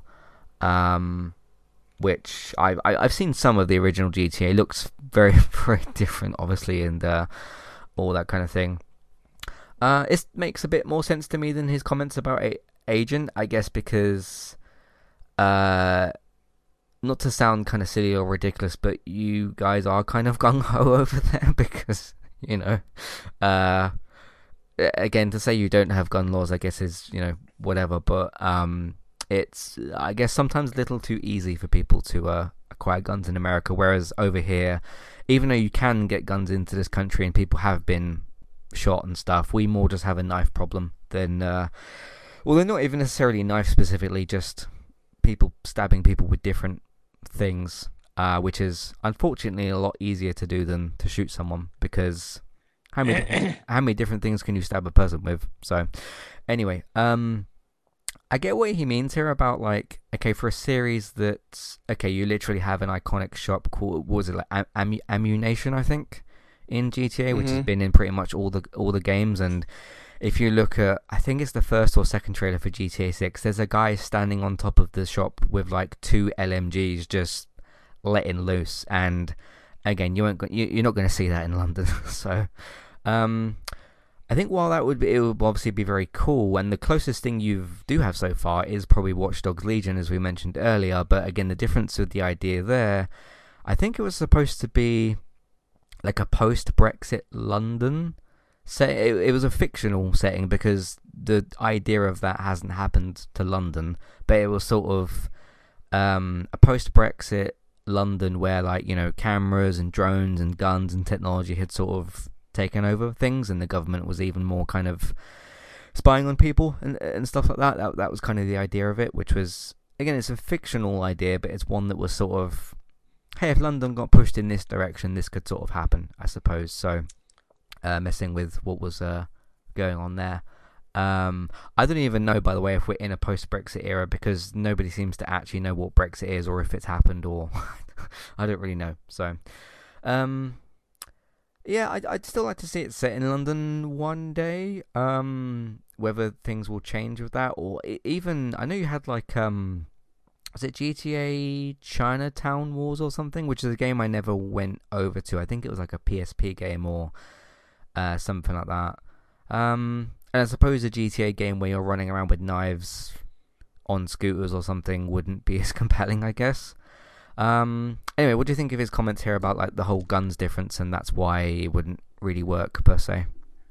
Um, which I, I I've seen some of the original G T A. It looks very very different, obviously, and uh, all that kind of thing. Uh, it makes a bit more sense to me than his comments about a- Agent, I guess, because uh, not to sound kind of silly or ridiculous, but you guys are kind of gung ho over there because you know, uh, again, to say you don't have gun laws, I guess is, you know, whatever, but um. It's, I guess, sometimes a little too easy for people to uh, acquire guns in America, whereas over here, even though you can get guns into this country and people have been shot and stuff, we more just have a knife problem than, uh, well, they're not even necessarily knife specifically, just people stabbing people with different things. uh, which is unfortunately a lot easier to do than to shoot someone because how many how many different things can you stab a person with? So anyway, um. I get what he means here about like okay for a series that okay you literally have an iconic shop called what was it like Am- Ammunition I think in G T A which Mm-hmm. has been in pretty much all the all the games and if you look at I think it's the first or second trailer for G T A six there's a guy standing on top of the shop with like two L M Gs just letting loose and again you won't go- you, you're not going to see that in London so um I think while that would be, it would obviously be very cool, and the closest thing you do have so far is probably Watch Dogs Legion, as we mentioned earlier. But again, the difference with the idea there, I think it was supposed to be like a post-Brexit London set. It, it was a fictional setting because the idea of that hasn't happened to London, but it was sort of um, a post-Brexit London where, like, you know, cameras and drones and guns and technology had sort of taken over things, and the government was even more kind of spying on people and and stuff like that. That that was kind of the idea of it, which was again it's a fictional idea, but it's one that was sort of hey, if London got pushed in this direction, this could sort of happen, I suppose. So uh, messing with what was uh, going on there. Um, I don't even know, by the way, if we're in a post-Brexit era because nobody seems to actually know what Brexit is or if it's happened or I don't really know. So. Um, Yeah, I'd, I'd still like to see it set in London one day. Um, whether things will change with that, or e- even I know you had like um, was it G T A Chinatown Wars or something, which is a game I never went over to. I think it was like a P S P game or uh something like that. Um, and I suppose a G T A game where you're running around with knives on scooters or something wouldn't be as compelling, I guess. Um. Anyway, what do you think of his comments here about like the whole guns difference, and that's why it wouldn't really work per se?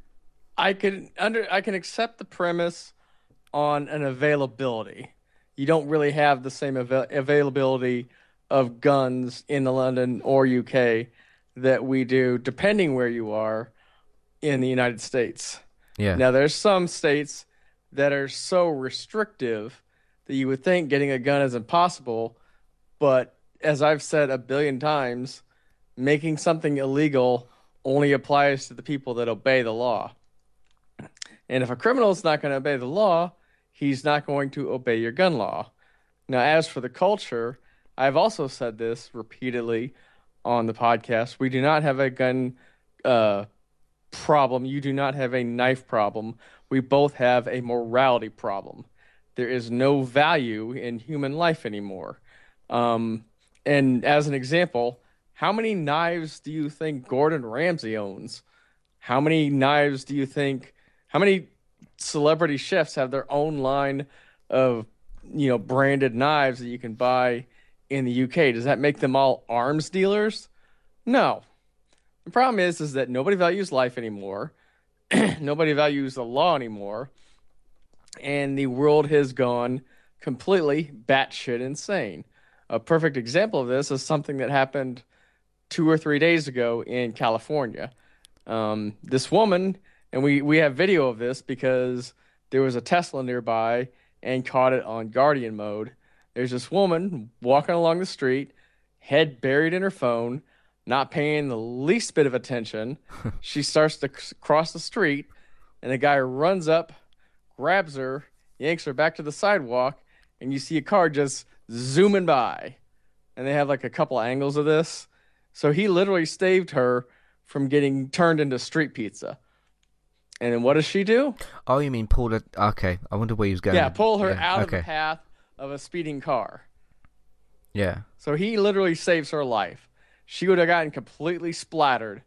I can under I can accept the premise on an availability. You don't really have the same avail- availability of guns in the London or U K that we do, depending where you are in the United States. Yeah. Now, there's some states that are so restrictive that you would think getting a gun is impossible, but as I've said a billion times, making something illegal only applies to the people that obey the law. And if a criminal is not going to obey the law, he's not going to obey your gun law. Now, as for the culture, I've also said this repeatedly on the podcast. We do not have a gun uh, problem. You do not have a knife problem. We both have a morality problem. There is no value in human life anymore. Um, and as an example, how many knives do you think Gordon Ramsay owns? How many knives do you think? How many celebrity chefs have their own line of, you know, branded knives that you can buy in the U K? Does that make them all arms dealers? No. The problem is, is that nobody values life anymore. Nobody values the law anymore, and the world has gone completely batshit insane. A perfect example of this is something that happened two or three days ago in California. Um, this woman, and we we have video of this because there was a Tesla nearby and caught it on Guardian mode. There's this woman walking along the street, head buried in her phone, not paying the least bit of attention. She starts to c- cross the street, and the guy runs up, grabs her, yanks her back to the sidewalk, and you see a car just zooming by. And they have like a couple angles of this. So he literally saved her from getting turned into street pizza. And then what does she do? Oh, you mean pull it? Okay, I wonder where he was going Yeah, with. pull her Yeah. out of the Okay. path of a speeding car. Yeah. So he literally saves her life. She would have gotten completely splattered.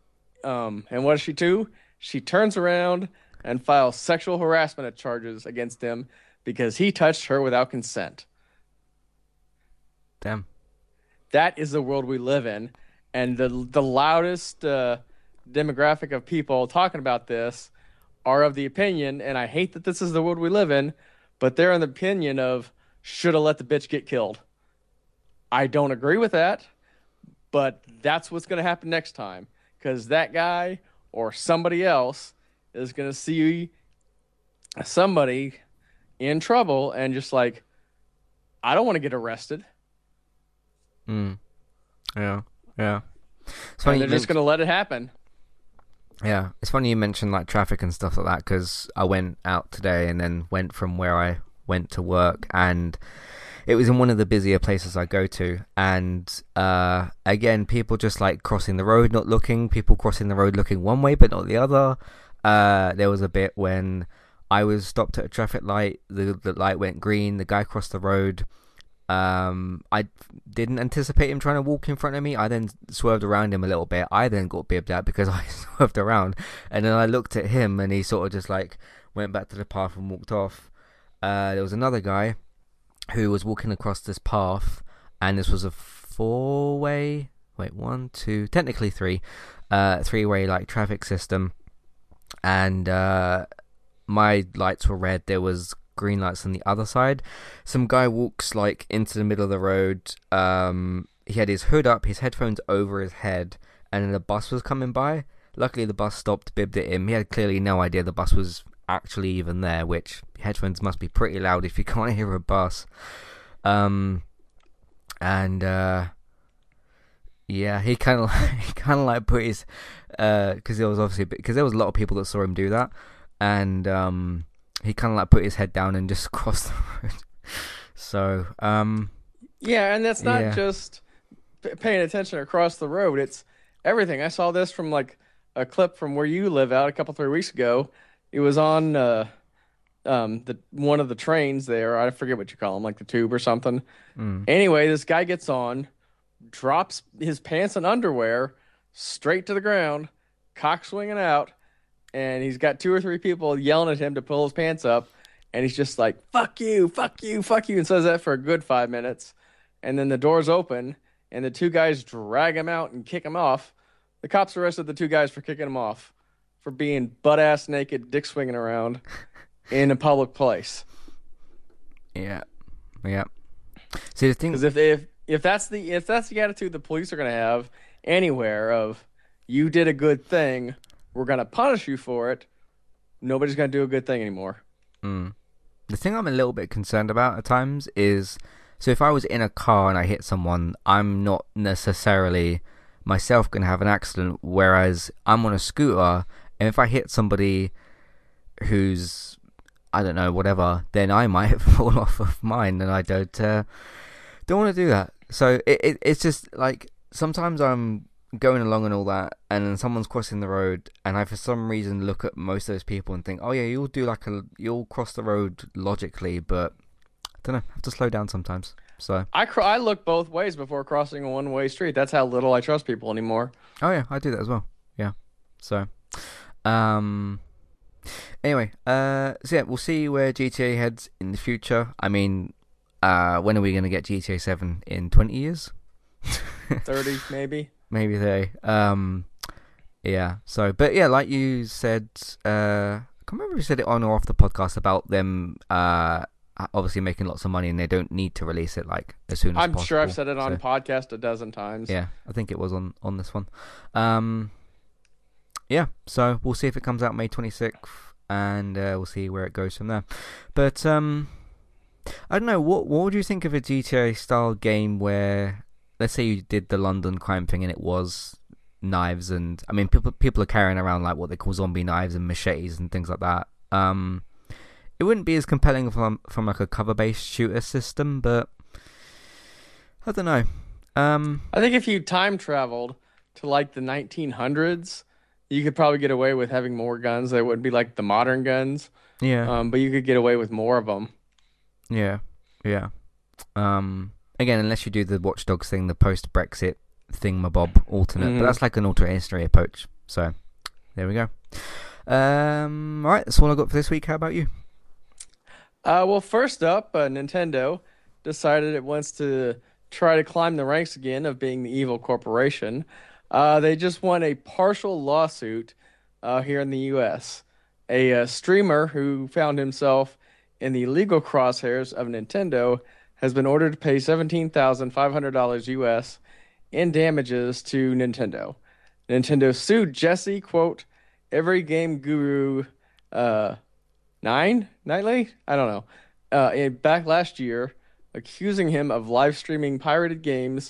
Um, and what does she do? She turns around and files sexual harassment charges against him because he touched her without consent. Damn. That is the world we live in, and the the loudest uh, demographic of people talking about this are of the opinion, and I hate that this is the world we live in, but they're in the opinion of should have let the bitch get killed. I don't agree with that, but that's what's going to happen next time because that guy or somebody else is going to see somebody in trouble and just like, I don't want to get arrested. Mm. Yeah, yeah. It's and funny you they're just mentioned. gonna let it happen. Yeah, it's funny you mentioned like traffic and stuff like that because I went out today and then went from where I went to work, and it was in one of the busier places I go to, and uh, again, people just like crossing the road, not looking. People crossing the road, looking one way but not the other. Uh, there was a bit when I was stopped at a traffic light. The the light went green. The guy crossed the road. Um, I didn't anticipate him trying to walk in front of me. I then swerved around him a little bit. I then got bibbed at because I swerved around, and then I looked at him, and he sort of just like went back to the path and walked off. Uh, there was another guy who was walking across this path, and this was a four-way. Wait, one, two, technically three, uh, three-way like traffic system, and uh, my lights were red. There was green lights on the other side. Some guy walks like into the middle of the road. Um, he had his hood up, his headphones over his head, and then the bus was coming by. Luckily, the bus stopped, bibbed at him. He had clearly no idea the bus was actually even there, which headphones must be pretty loud if you can't hear a bus. Um, and uh, yeah, he kind of like, he kind of like put his because uh, there was obviously because there was a lot of people that saw him do that, and um, he kind of like put his head down and just crossed the road. So um, Yeah, and that's not yeah, just p- paying attention across the road. It's everything. I saw this from like a clip from where you live out a couple three weeks ago. It was on uh, um, the one of the trains there. I forget what you call them, like the tube or something. mm, Anyway, this guy gets on, drops his pants and underwear straight to the ground, cock swinging out, and he's got two or three people yelling at him to pull his pants up, and he's just like, "Fuck you, fuck you, fuck you," and says that for a good five minutes, and then the doors open, and the two guys drag him out and kick him off. The cops arrested the two guys for kicking him off for being butt ass naked, dick swinging around in a public place. yeah, yeah. See the thing, Because if if if that's the if that's the attitude the police are gonna have anywhere of you did a good thing, we're gonna punish you for it. Nobody's gonna do a good thing anymore. mm, the thing I'm a little bit concerned about at times is so if I was in a car and I hit someone, I'm not necessarily myself going to have an accident, whereas I'm on a scooter, and if I hit somebody who's I don't know whatever, then I might fall off of mine, and I don't uh, don't want to do that. So it, it it's just like sometimes I'm going along and all that, and then someone's crossing the road, and I for some reason look at most of those people and think, oh yeah, you'll do like a you'll cross the road logically, but I don't know, I have to slow down sometimes. So I cr- I look both ways before crossing a one way street. That's how little I trust people anymore. oh yeah, I do that as well. Yeah. So um. Anyway, uh, so yeah, we'll see where G T A heads in the future. I mean, uh, when are we gonna get G T A Seven in twenty years? Thirty maybe. Maybe they. Um, yeah. So, but yeah, like you said, uh, I can't remember if you said it on or off the podcast about them. Uh, obviously making lots of money and they don't need to release it like as soon as I'm sure I've possible. said it on So podcast a dozen times. yeah, I think it was on on this one. Um, yeah. So we'll see if it comes out May twenty-sixth, and uh, we'll see where it goes from there. But um, I don't know. What what would you think of a G T A style game where, let's say you did the London crime thing and it was knives and I mean people people are carrying around like what they call zombie knives and machetes and things like that. Um, it wouldn't be as compelling from from like a cover based shooter system, but I don't know. Um, I think if you time traveled to like the nineteen hundreds, you could probably get away with having more guns. They wouldn't be like the modern guns, yeah, um, but you could get away with more of them. yeah, yeah. Um, again, unless you do the Watch Dogs thing, the post Brexit thingamabob alternate, but Hmm. that's like an alternate history approach. So there we go. Um, all right, that's all I got for this week. How about you? Uh, well, first up, uh, Nintendo decided it wants to try to climb the ranks again of being the evil corporation. Uh, they just won a partial lawsuit uh, here in the U S. A uh, streamer who found himself in the legal crosshairs of Nintendo has been ordered to pay seventeen thousand five hundred dollars U S in damages to Nintendo. Nintendo sued Jesse, quote, every game guru, uh, nine nightly. I don't know. Uh, in- back last year, accusing him of live streaming pirated games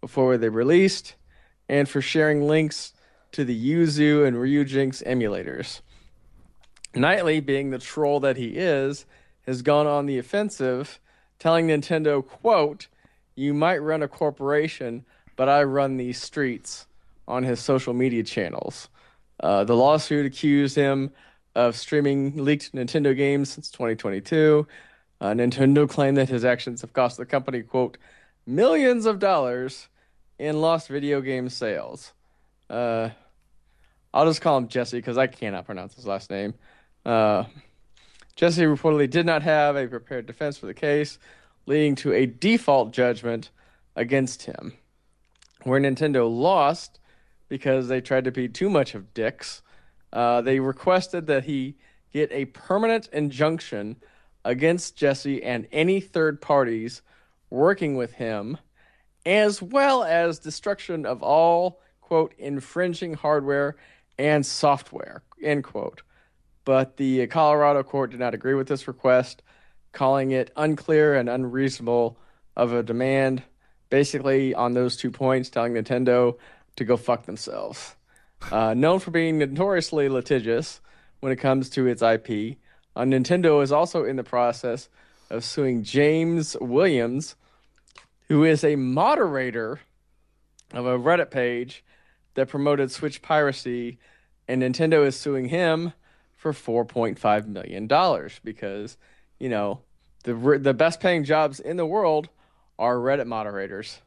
before they released, and for sharing links to the Yuzu and Ryujinx emulators. Nightly, being the troll that he is, has gone on the offensive, telling Nintendo, quote, "You might run a corporation, but I run these streets," on his social media channels. Uh, the lawsuit accused him of streaming leaked Nintendo games since twenty twenty-two. Uh, Nintendo claimed that his actions have cost the company, quote, "millions of dollars in lost video game sales." Uh, I'll just call him Jesse because I cannot pronounce his last name. Uh, Jesse reportedly did not have a prepared defense for the case, leading to a default judgment against him, where Nintendo lost because they tried to be too much of dicks. Uh, they requested that he get a permanent injunction against Jesse and any third parties working with him, as well as destruction of all, quote, infringing hardware and software, end quote. But the Colorado court did not agree with this request, calling it unclear and unreasonable of a demand, basically on those two points, telling Nintendo to go fuck themselves. Uh, known for being notoriously litigious when it comes to its I P, uh, Nintendo is also in the process of suing James Williams, who is a moderator of a Reddit page that promoted Switch piracy, and Nintendo is suing him for four point five million dollars because, you know, the the best paying jobs in the world are Reddit moderators.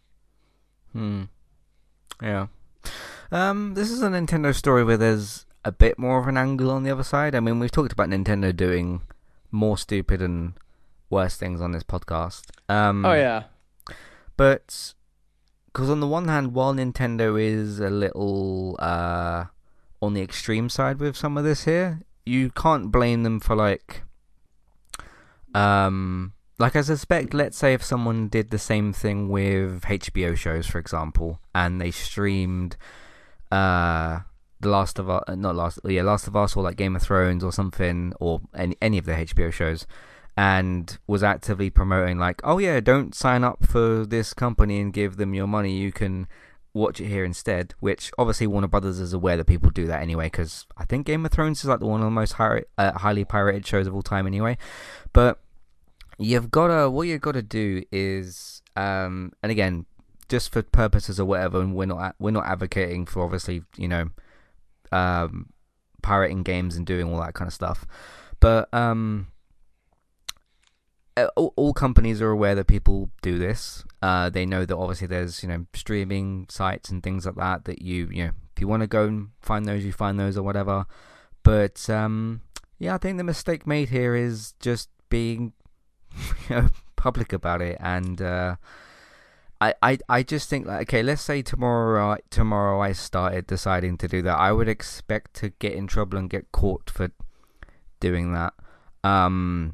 Hmm. Yeah. Um, this is a Nintendo story where there's a bit more of an angle on the other side. I mean, we've talked about Nintendo doing more stupid and worse things on this podcast. Um, oh, yeah. But, because on the one hand, while Nintendo is a little uh, on the extreme side with some of this here, you can't blame them for, like, um... Like, I suspect, let's say if someone did the same thing with H B O shows, for example, and they streamed uh, The Last of Us, not Last, yeah, Last of Us, or like Game of Thrones or something, or any, any of the H B O shows, and was actively promoting, like, oh yeah, don't sign up for this company and give them your money, you can watch it here instead, which obviously Warner Brothers is aware that people do that anyway, because I think Game of Thrones is like the one of the most high, uh, highly pirated shows of all time anyway, but you've gotta, what you've got to do is, um, and again, just for purposes or whatever, and we're not we're not advocating for obviously, you know, um, pirating games and doing all that kind of stuff, but um, all, all companies are aware that people do this. Uh, they know that obviously there's, you know, streaming sites and things like that that you you know, if you want to go and find those, you find those or whatever. But um, yeah, I think the mistake made here is just being, you know, public about it, and uh, I, I I just think, like, okay, let's say tomorrow tomorrow I started deciding to do that, I would expect to get in trouble and get caught for doing that. Um,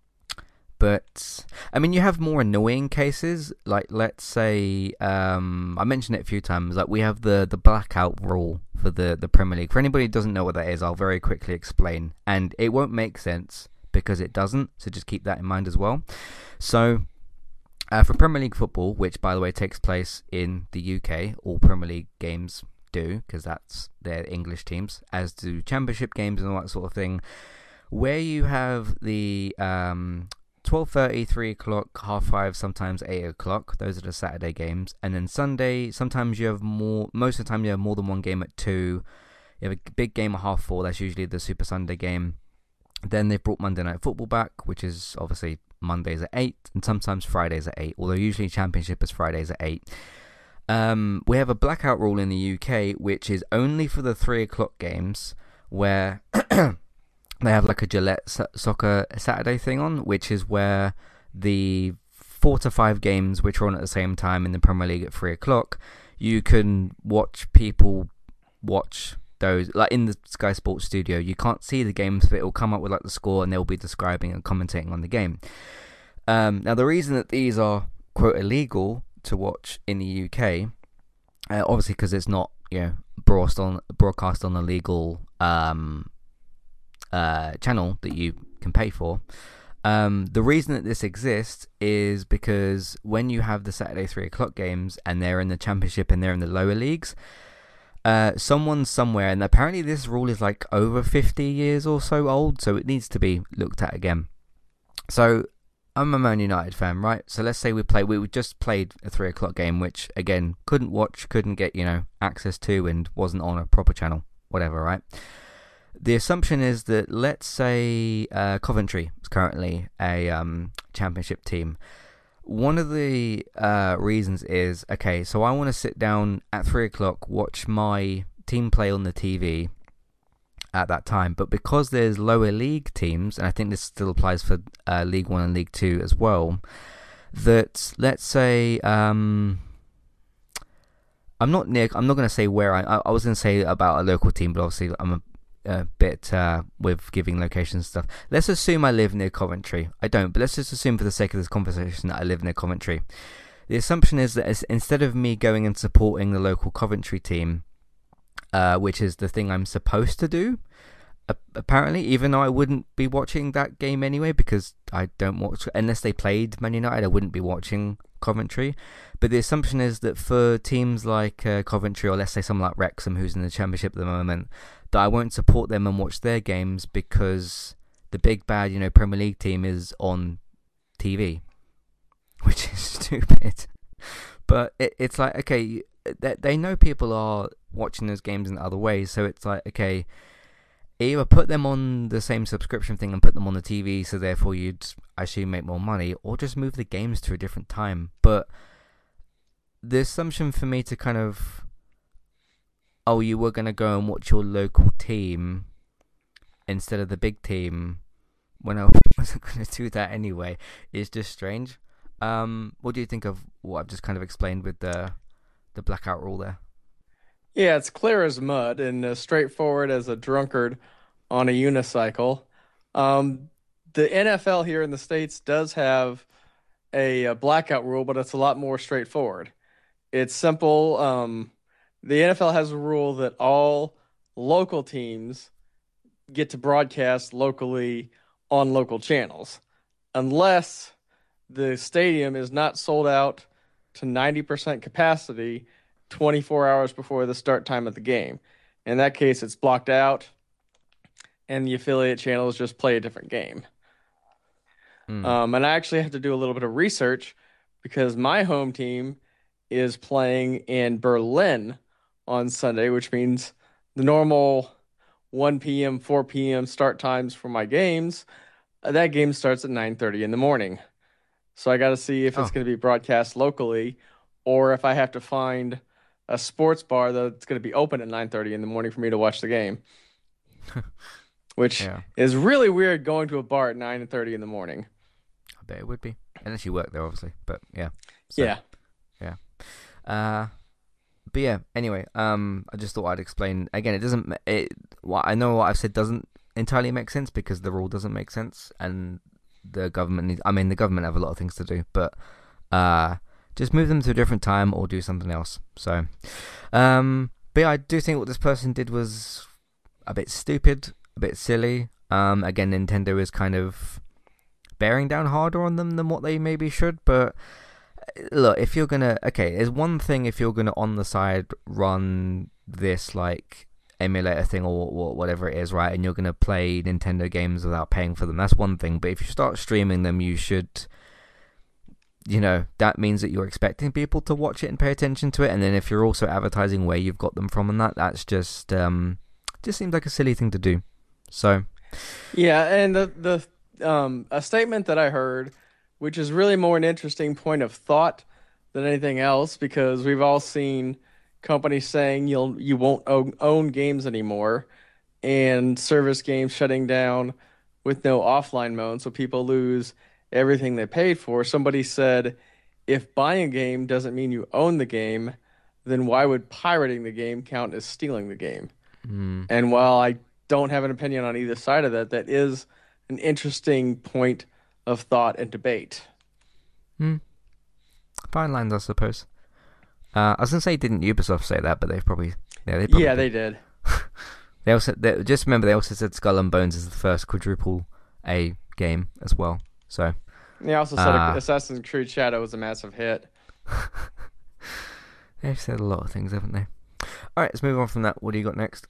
but I mean, you have more annoying cases, like let's say um, I mentioned it a few times, like we have the the blackout rule for the the Premier League. For anybody who doesn't know what that is, I'll very quickly explain, and it won't make sense because it doesn't, so just keep that in mind as well. So uh, for Premier League football, which by the way takes place in the U K, all Premier League games do, because that's their English teams, as do Championship games and all that sort of thing, where you have the um, twelve thirty, three o'clock, half five, sometimes eight o'clock, those are the Saturday games, and then Sunday, sometimes you have more, most of the time you have more than one game at two, you have a big game at half four, that's usually the Super Sunday game. Then they've brought Monday Night Football back, which is obviously Mondays at eight, and sometimes Fridays at eight, although usually Championship is Fridays at eight. Um, we have a blackout rule in the U K, which is only for the three o'clock games, where they have like a Gillette Soccer Saturday thing on, which is where the four to five games which are on at the same time in the Premier League at three o'clock, you can watch people watch those, like in the Sky Sports studio. You can't see the games, but it will come up with like the score, and they'll be describing and commentating on the game. Um, now, the reason that these are quote illegal to watch in the U K, uh, obviously because it's not, you know, broadcast on broadcast on a legal um, uh, channel that you can pay for. Um, the reason that this exists is because when you have the Saturday three o'clock games and they're in the championship and they're in the lower leagues, uh, someone somewhere, and apparently this rule is like over fifty years or so old, so it needs to be looked at again. So I'm a Man United fan, right? So let's say we play, we just played a three o'clock game, which again couldn't watch, couldn't get you know access to, and wasn't on a proper channel, whatever, right? The assumption is that, let's say uh, Coventry is currently a um, championship team. One of the uh, reasons is, okay, so I want to sit down at three o'clock, watch my team play on the T V at that time. But because there's lower league teams, and I think this still applies for uh, League One and League Two as well, that let's say... Um, I'm not near. I'm not going to say where I... I, I was going to say about a local team, but obviously I'm a a bit uh, with giving locations and stuff. Let's assume I live near Coventry. I don't, but let's just assume for the sake of this conversation that I live near Coventry. The assumption is that as, instead of me going and supporting the local Coventry team, uh, which is the thing I'm supposed to do, uh, apparently, even though I wouldn't be watching that game anyway, because I don't watch, unless they played Man United, I wouldn't be watching Coventry. But the assumption is that for teams like uh, Coventry, or let's say someone like Wrexham, who's in the Championship at the moment, that I won't support them and watch their games because the big bad, you know, Premier League team is on T V, which is stupid. But it, it's like, okay, they, they know people are watching those games in other ways, so it's like, okay, either put them on the same subscription thing and put them on the T V, so therefore you'd, I assume, make more money, or just move the games to a different time. But the assumption for me to kind of, oh, you were going to go and watch your local team instead of the big team when I wasn't going to do that anyway is just strange. Um, what do you think of what I've just kind of explained with the the blackout rule there? Yeah, it's clear as mud and as straightforward as a drunkard on a unicycle. Um, the N F L here in the States does have a, a blackout rule, but it's a lot more straightforward. It's simple. Um, the N F L has a rule that all local teams get to broadcast locally on local channels, unless the stadium is not sold out to ninety percent capacity twenty-four hours before the start time of the game. In that case, it's blocked out, and the affiliate channels just play a different game. Mm. Um, and I actually have to do a little bit of research because my home team is playing in Berlin on Sunday, which means the normal one p.m., four p.m. start times for my games, uh, that game starts at nine thirty in the morning. So I got to see if it's oh. going to be broadcast locally, or if I have to find a sports bar that's going to be open at nine thirty in the morning for me to watch the game. Which yeah. is really weird, going to a bar at nine thirty in the morning. I bet it would be. Unless you work there, obviously. But yeah. So, yeah. Yeah. Uh, but yeah, anyway, um, I just thought I'd explain. Again, it doesn't... It, well, I know what I've said doesn't entirely make sense because the rule doesn't make sense, and the government needs... I mean, the government have a lot of things to do, but... Uh, just move them to a different time or do something else. So, um, but yeah, I do think what this person did was a bit stupid, a bit silly. Um, again, Nintendo is kind of bearing down harder on them than what they maybe should. But look, if you're gonna, okay, there's one thing if you're gonna on the side run this like emulator thing or, or whatever it is, right? And you're gonna play Nintendo games without paying for them. That's one thing. But if you start streaming them, you should. You know, that means that you're expecting people to watch it and pay attention to it. And then if you're also advertising where you've got them from and that, that's just, um, just seems like a silly thing to do. So. Yeah. And the, the, um, a statement that I heard, which is really more an interesting point of thought than anything else, because we've all seen companies saying you'll, you won't own, own games anymore and service games shutting down with no offline mode. So people lose everything they paid for. Somebody said, if buying a game doesn't mean you own the game, then why would pirating the game count as stealing the game? Mm. And while I don't have an opinion on either side of that, that is an interesting point of thought and debate. Hmm. Fine lines, I suppose. Uh, I was going to say, didn't Ubisoft say that, but they've probably... Yeah, they, probably yeah, they did. They also they, just remember, they also said Skull and Bones is the first quadruple A game as well. So, They also said uh, Assassin's Creed Shadow was a massive hit. they've said a lot of things, haven't they? All right, let's move on from that. What do you got next?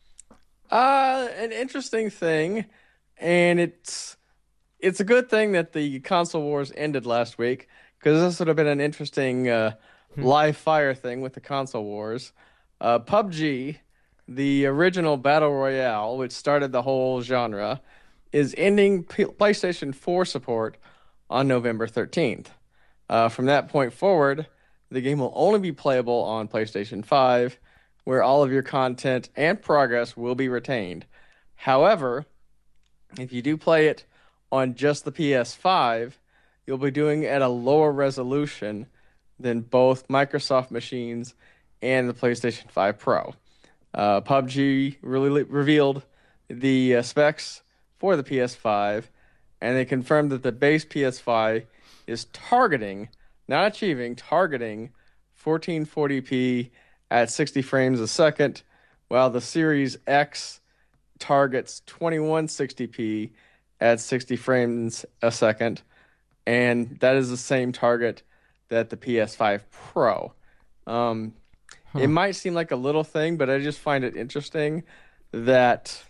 Uh, an interesting thing, and it's it's a good thing that the console wars ended last week because this would have been an interesting uh, Hmm. live fire thing with the console wars. Uh, P U B G, the original battle royale, which started the whole genre, is ending P- PlayStation four support on November thirteenth. Uh, from that point forward, the game will only be playable on PlayStation five, where all of your content and progress will be retained. However, if you do play it on just the P S five, you'll be doing it at a lower resolution than both Microsoft machines and the PlayStation five Pro. Uh, P U B G really revealed the uh, specs for the P S five, and they confirmed that the base P S five is targeting, not achieving, targeting fourteen forty p at sixty frames a second, while the Series X targets twenty-one sixty p at sixty frames a second, and that is the same target that the P S five Pro. Um, it Hmm. might seem like a little thing, but I just find it interesting that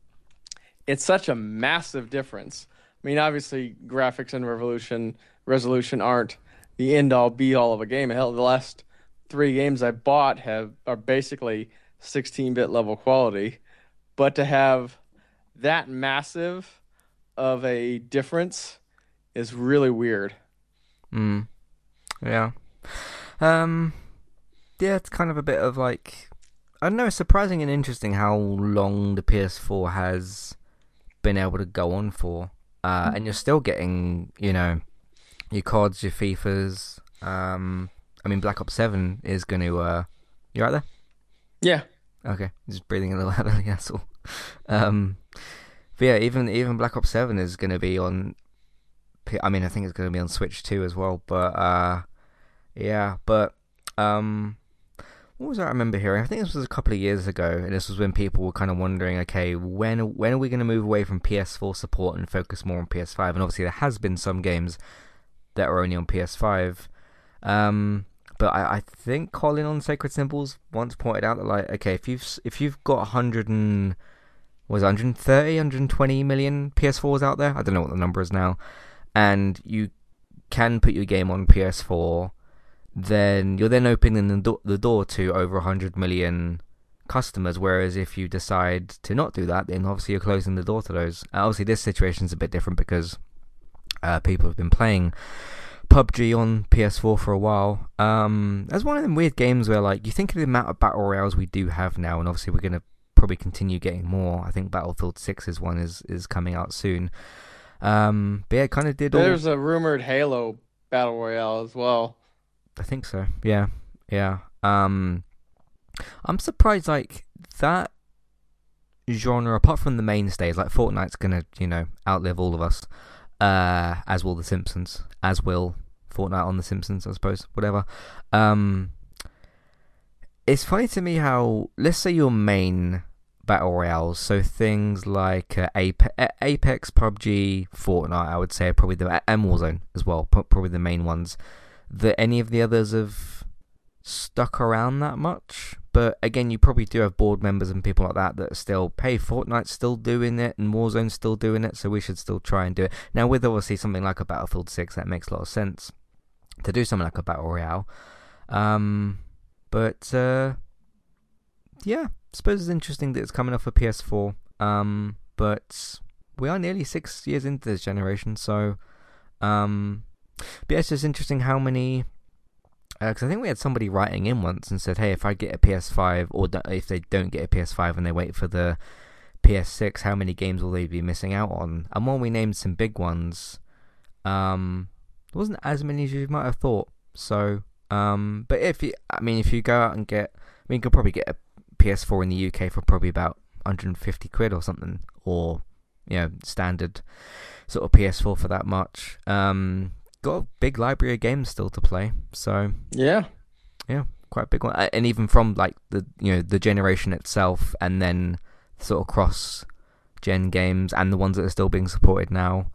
it's such a massive difference. I mean, obviously, graphics and revolution resolution aren't the end all be all of a game. Hell, the last three games I bought have are basically sixteen bit level quality, but to have that massive of a difference is really weird. Mm. Yeah. Um. Yeah, it's kind of a bit of like I don't know. It's surprising and interesting how long the P S four has been able to go on for, uh, and you're still getting, you know, your C O Ds, your FIFAs. Um, I mean, Black Ops Seven is going to. Uh, you right there? Yeah. Okay, just breathing a little heavily. That's all. Um, but yeah, even even Black Ops Seven is going to be on. P- I mean, I think it's going to be on Switch too as well. But uh, yeah, but um. What was that I remember hearing? I think this was a couple of years ago, and this was when people were kind of wondering, okay, when when are we going to move away from P S four support and focus more on P S five? And obviously, there has been some games that are only on P S five. Um, but I, I think Colin on Sacred Symbols once pointed out that, like, okay, if you've if you've got one hundred and was it one hundred thirty, one hundred twenty million P S fours out there, I don't know what the number is now, and you can put your game on P S four, then you're then opening the, do- the door to over one hundred million customers, whereas if you decide to not do that, then obviously you're closing the door to those. Uh, obviously, this situation is a bit different because uh, people have been playing P U B G on P S four for a while. Um, that's one of them weird games where, like, you think of the amount of battle royales we do have now, and obviously we're going to probably continue getting more. I think Battlefield six's one is, is coming out soon. Um, but yeah, it kind of did all... There's a rumored Halo battle royale as well. I think so. Yeah, yeah. Um, I'm surprised like that genre, apart from the mainstays, like Fortnite's gonna, you know, outlive all of us. Uh, as will The Simpsons, as will Fortnite on The Simpsons, I suppose. Whatever. Um, it's funny to me how, let's say your main battle royales, so things like uh, Apex, Apex, P U B G, Fortnite, I would say are probably the and Warzone as well, probably the main ones. That any of the others have stuck around that much. But again, you probably do have board members and people like that that still, hey, Fortnite's still doing it and Warzone's still doing it, so we should still try and do it. Now, with obviously something like a Battlefield six, that makes a lot of sense to do something like a Battle Royale. Um, but, uh, yeah, I suppose it's interesting that it's coming off a P S four. Um, but we are nearly six years into this generation, so... Um, But yeah, it's just interesting how many, because uh, I think we had somebody writing in once and said, hey, if I get a P S five, or if they don't get a P S five and they wait for the P S six, how many games will they be missing out on? And while we named some big ones, um, there wasn't as many as you might have thought. So, um, but if you, I mean, if you go out and get, I mean, you could probably get a P S four in the U K for probably about one hundred fifty quid or something, or, you know, standard sort of P S four for that much. Um, got a big library of games still to play, so yeah, yeah, quite a big one. And even from like the you know the generation itself, and then sort of cross gen games and the ones that are still being supported now.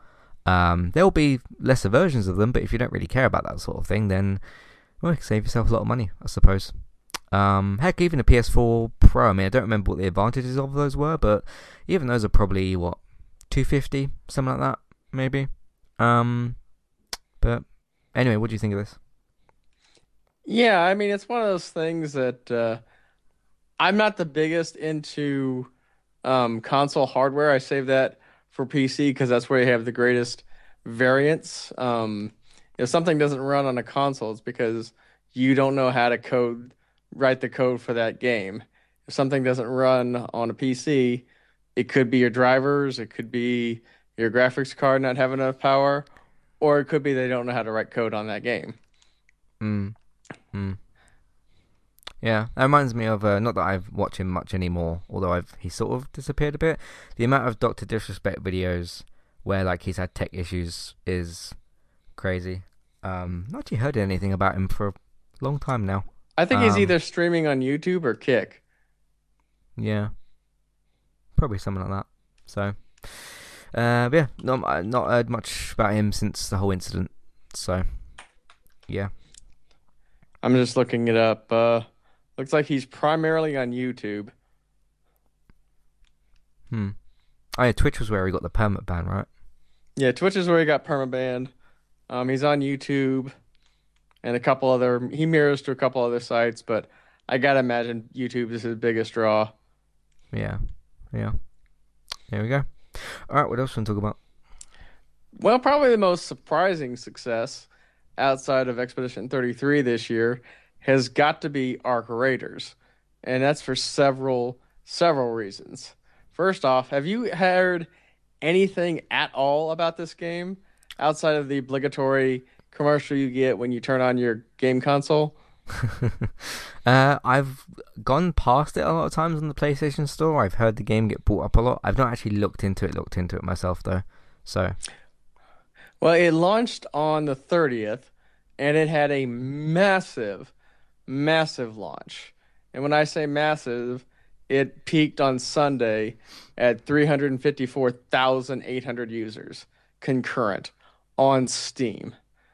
Um, there'll be lesser versions of them, but if you don't really care about that sort of thing, then well, you can save yourself a lot of money, I suppose. Um, heck, even a P S four Pro. I mean, I don't remember what the advantages of those were, but even those are probably what two fifty, something like that, maybe. Um, but anyway, what do you think of this? Yeah, I mean, it's one of those things that uh, I'm not the biggest into um, console hardware. I save that for P C because that's where you have the greatest variance. Um, if something doesn't run on a console, it's because you don't know how to code, write the code for that game. If something doesn't run on a P C, it could be your drivers, it could be your graphics card not having enough power, or it could be they don't know how to write code on that game. Mm, mm. Yeah, that reminds me of uh, not that I've watched him much anymore, although I've he sort of disappeared a bit. The amount of Doctor Disrespect videos where like he's had tech issues is crazy. Um, not actually heard anything about him for a long time now. I think he's Um, either streaming on YouTube or Kick. yeah, probably something like that. So, uh, but yeah, not not heard much about him since the whole incident. So, yeah. I'm just looking it up. Uh, looks like he's primarily on YouTube. Hmm. Oh yeah, Twitch was where he got the permit ban, right? Yeah, Twitch is where he got permabanned. Um, he's on YouTube and a couple other. He mirrors to a couple other sites, but I gotta imagine YouTube is his biggest draw. Yeah, yeah. There we go. All right, what else want to talk about? Well, probably the most surprising success outside of Expedition thirty-three this year has got to be Arc Raiders, and that's for several several reasons. First off, have you heard anything at all about this game outside of the obligatory commercial you get when you turn on your game console? uh, I've gone past it a lot of times on the PlayStation Store. I've heard the game get brought up a lot. I've not actually looked into it, looked into it myself though. So, Well, it launched on the thirtieth and it had a massive, massive launch. And when I say massive, it peaked on Sunday at three hundred fifty-four thousand eight hundred users concurrent on Steam.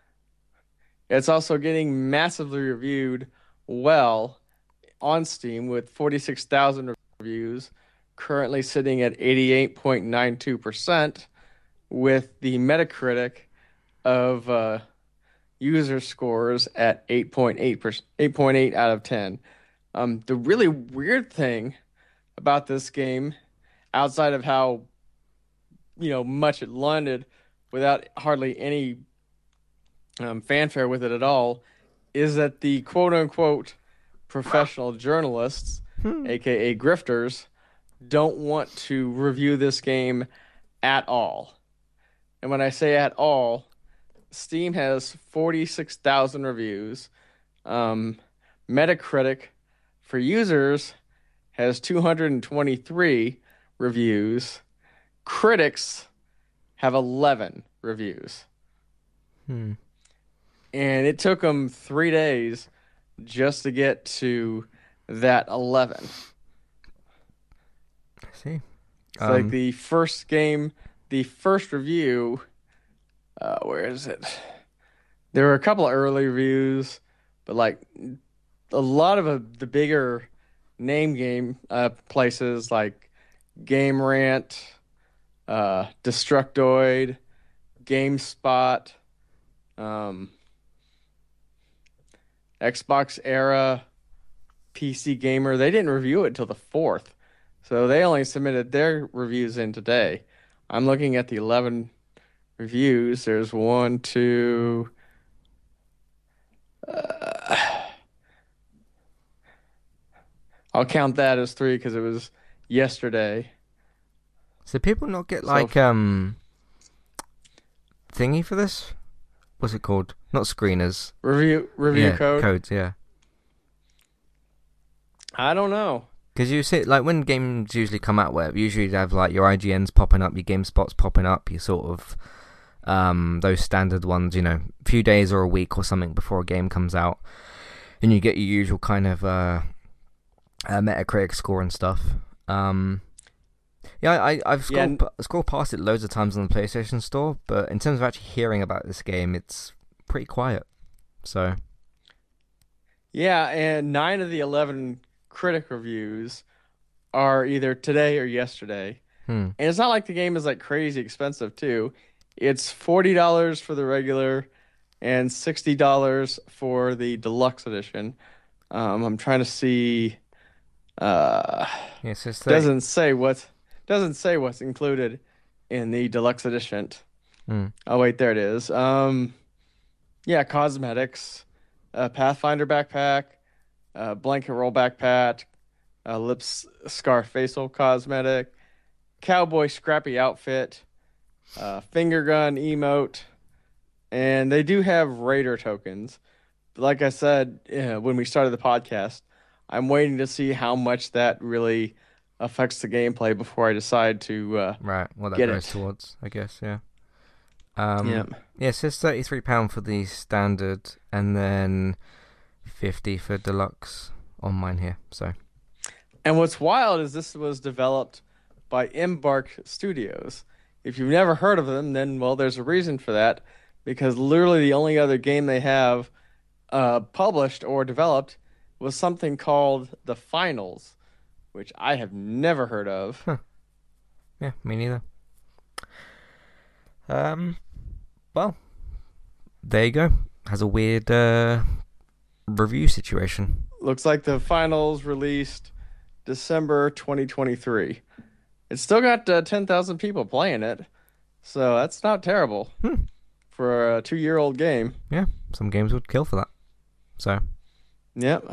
It's also getting massively reviewed well on Steam with forty-six thousand reviews, currently sitting at eighty-eight point nine two percent, with the Metacritic of uh, user scores at eight point eight percent, eight point eight out of ten. Um, the really weird thing about this game, outside of how you know much it landed without hardly any um, fanfare with it at all, is that the quote unquote professional journalists, hmm. aka grifters, don't want to review this game at all. And when I say at all, Steam has forty-six thousand reviews. Um, Metacritic for users has two hundred twenty-three reviews. Critics have eleven reviews. Hmm. And it took them three days just to get to that eleven. I see. It's Um, like the first game, the first review, uh, where is it? There were a couple of early reviews, but like a lot of uh, the bigger name game uh, places like Game Rant, uh, Destructoid, GameSpot, um, Xbox Era, P C Gamer, they didn't review it until the fourth. So they only submitted their reviews in today. I'm looking at the eleven reviews. There's one, two. Uh, I'll count that as three because it was yesterday. so people not get So like um thingy for this? What's it called? Not screeners. review review Yeah, code. codes. Yeah. I don't know. Because you see, like when games usually come out, where usually they have like your I G Ns popping up, your GameSpots popping up, your sort of um those standard ones, you know, a few days or a week or something before a game comes out, and you get your usual kind of uh, uh Metacritic score and stuff. Um, Yeah, I I've Yeah, scrolled scrolled past it loads of times on the PlayStation Store, but in terms of actually hearing about this game, it's pretty quiet. So, yeah, and nine of the eleven critic reviews are either today or yesterday. hmm, And it's not like the game is like crazy expensive too. It's forty dollars for the regular and sixty dollars for the deluxe edition. Um, I'm trying to see uh yeah, so it's thirty. doesn't say what doesn't say what's included in the deluxe edition. Hmm, Oh wait, there it is. Um yeah, cosmetics, uh Pathfinder backpack, uh blanket roll backpack, uh lips scarf facial cosmetic, cowboy scrappy outfit, uh, finger gun emote, and they do have raider tokens. But like I said, uh, when we started the podcast, I'm waiting to see how much that really affects the gameplay before I decide to uh, right. What that get goes it. towards, I guess. Yeah. Um. Yep. Yeah, so it's thirty three pound for the standard, and then fifty for deluxe on mine here. So. And what's wild is this was developed by Embark Studios. If you've never heard of them, then well, there's a reason for that, because literally the only other game they have uh, published or developed was something called The Finals, which I have never heard of. Huh. Yeah, me neither. Um. Well, there you go. Has a weird uh, review situation. Looks like The Finals released December twenty twenty-three. It's still got uh, ten thousand people playing it, so that's not terrible Hmm. for a two-year-old game. Yeah, some games would kill for that. So. Yep.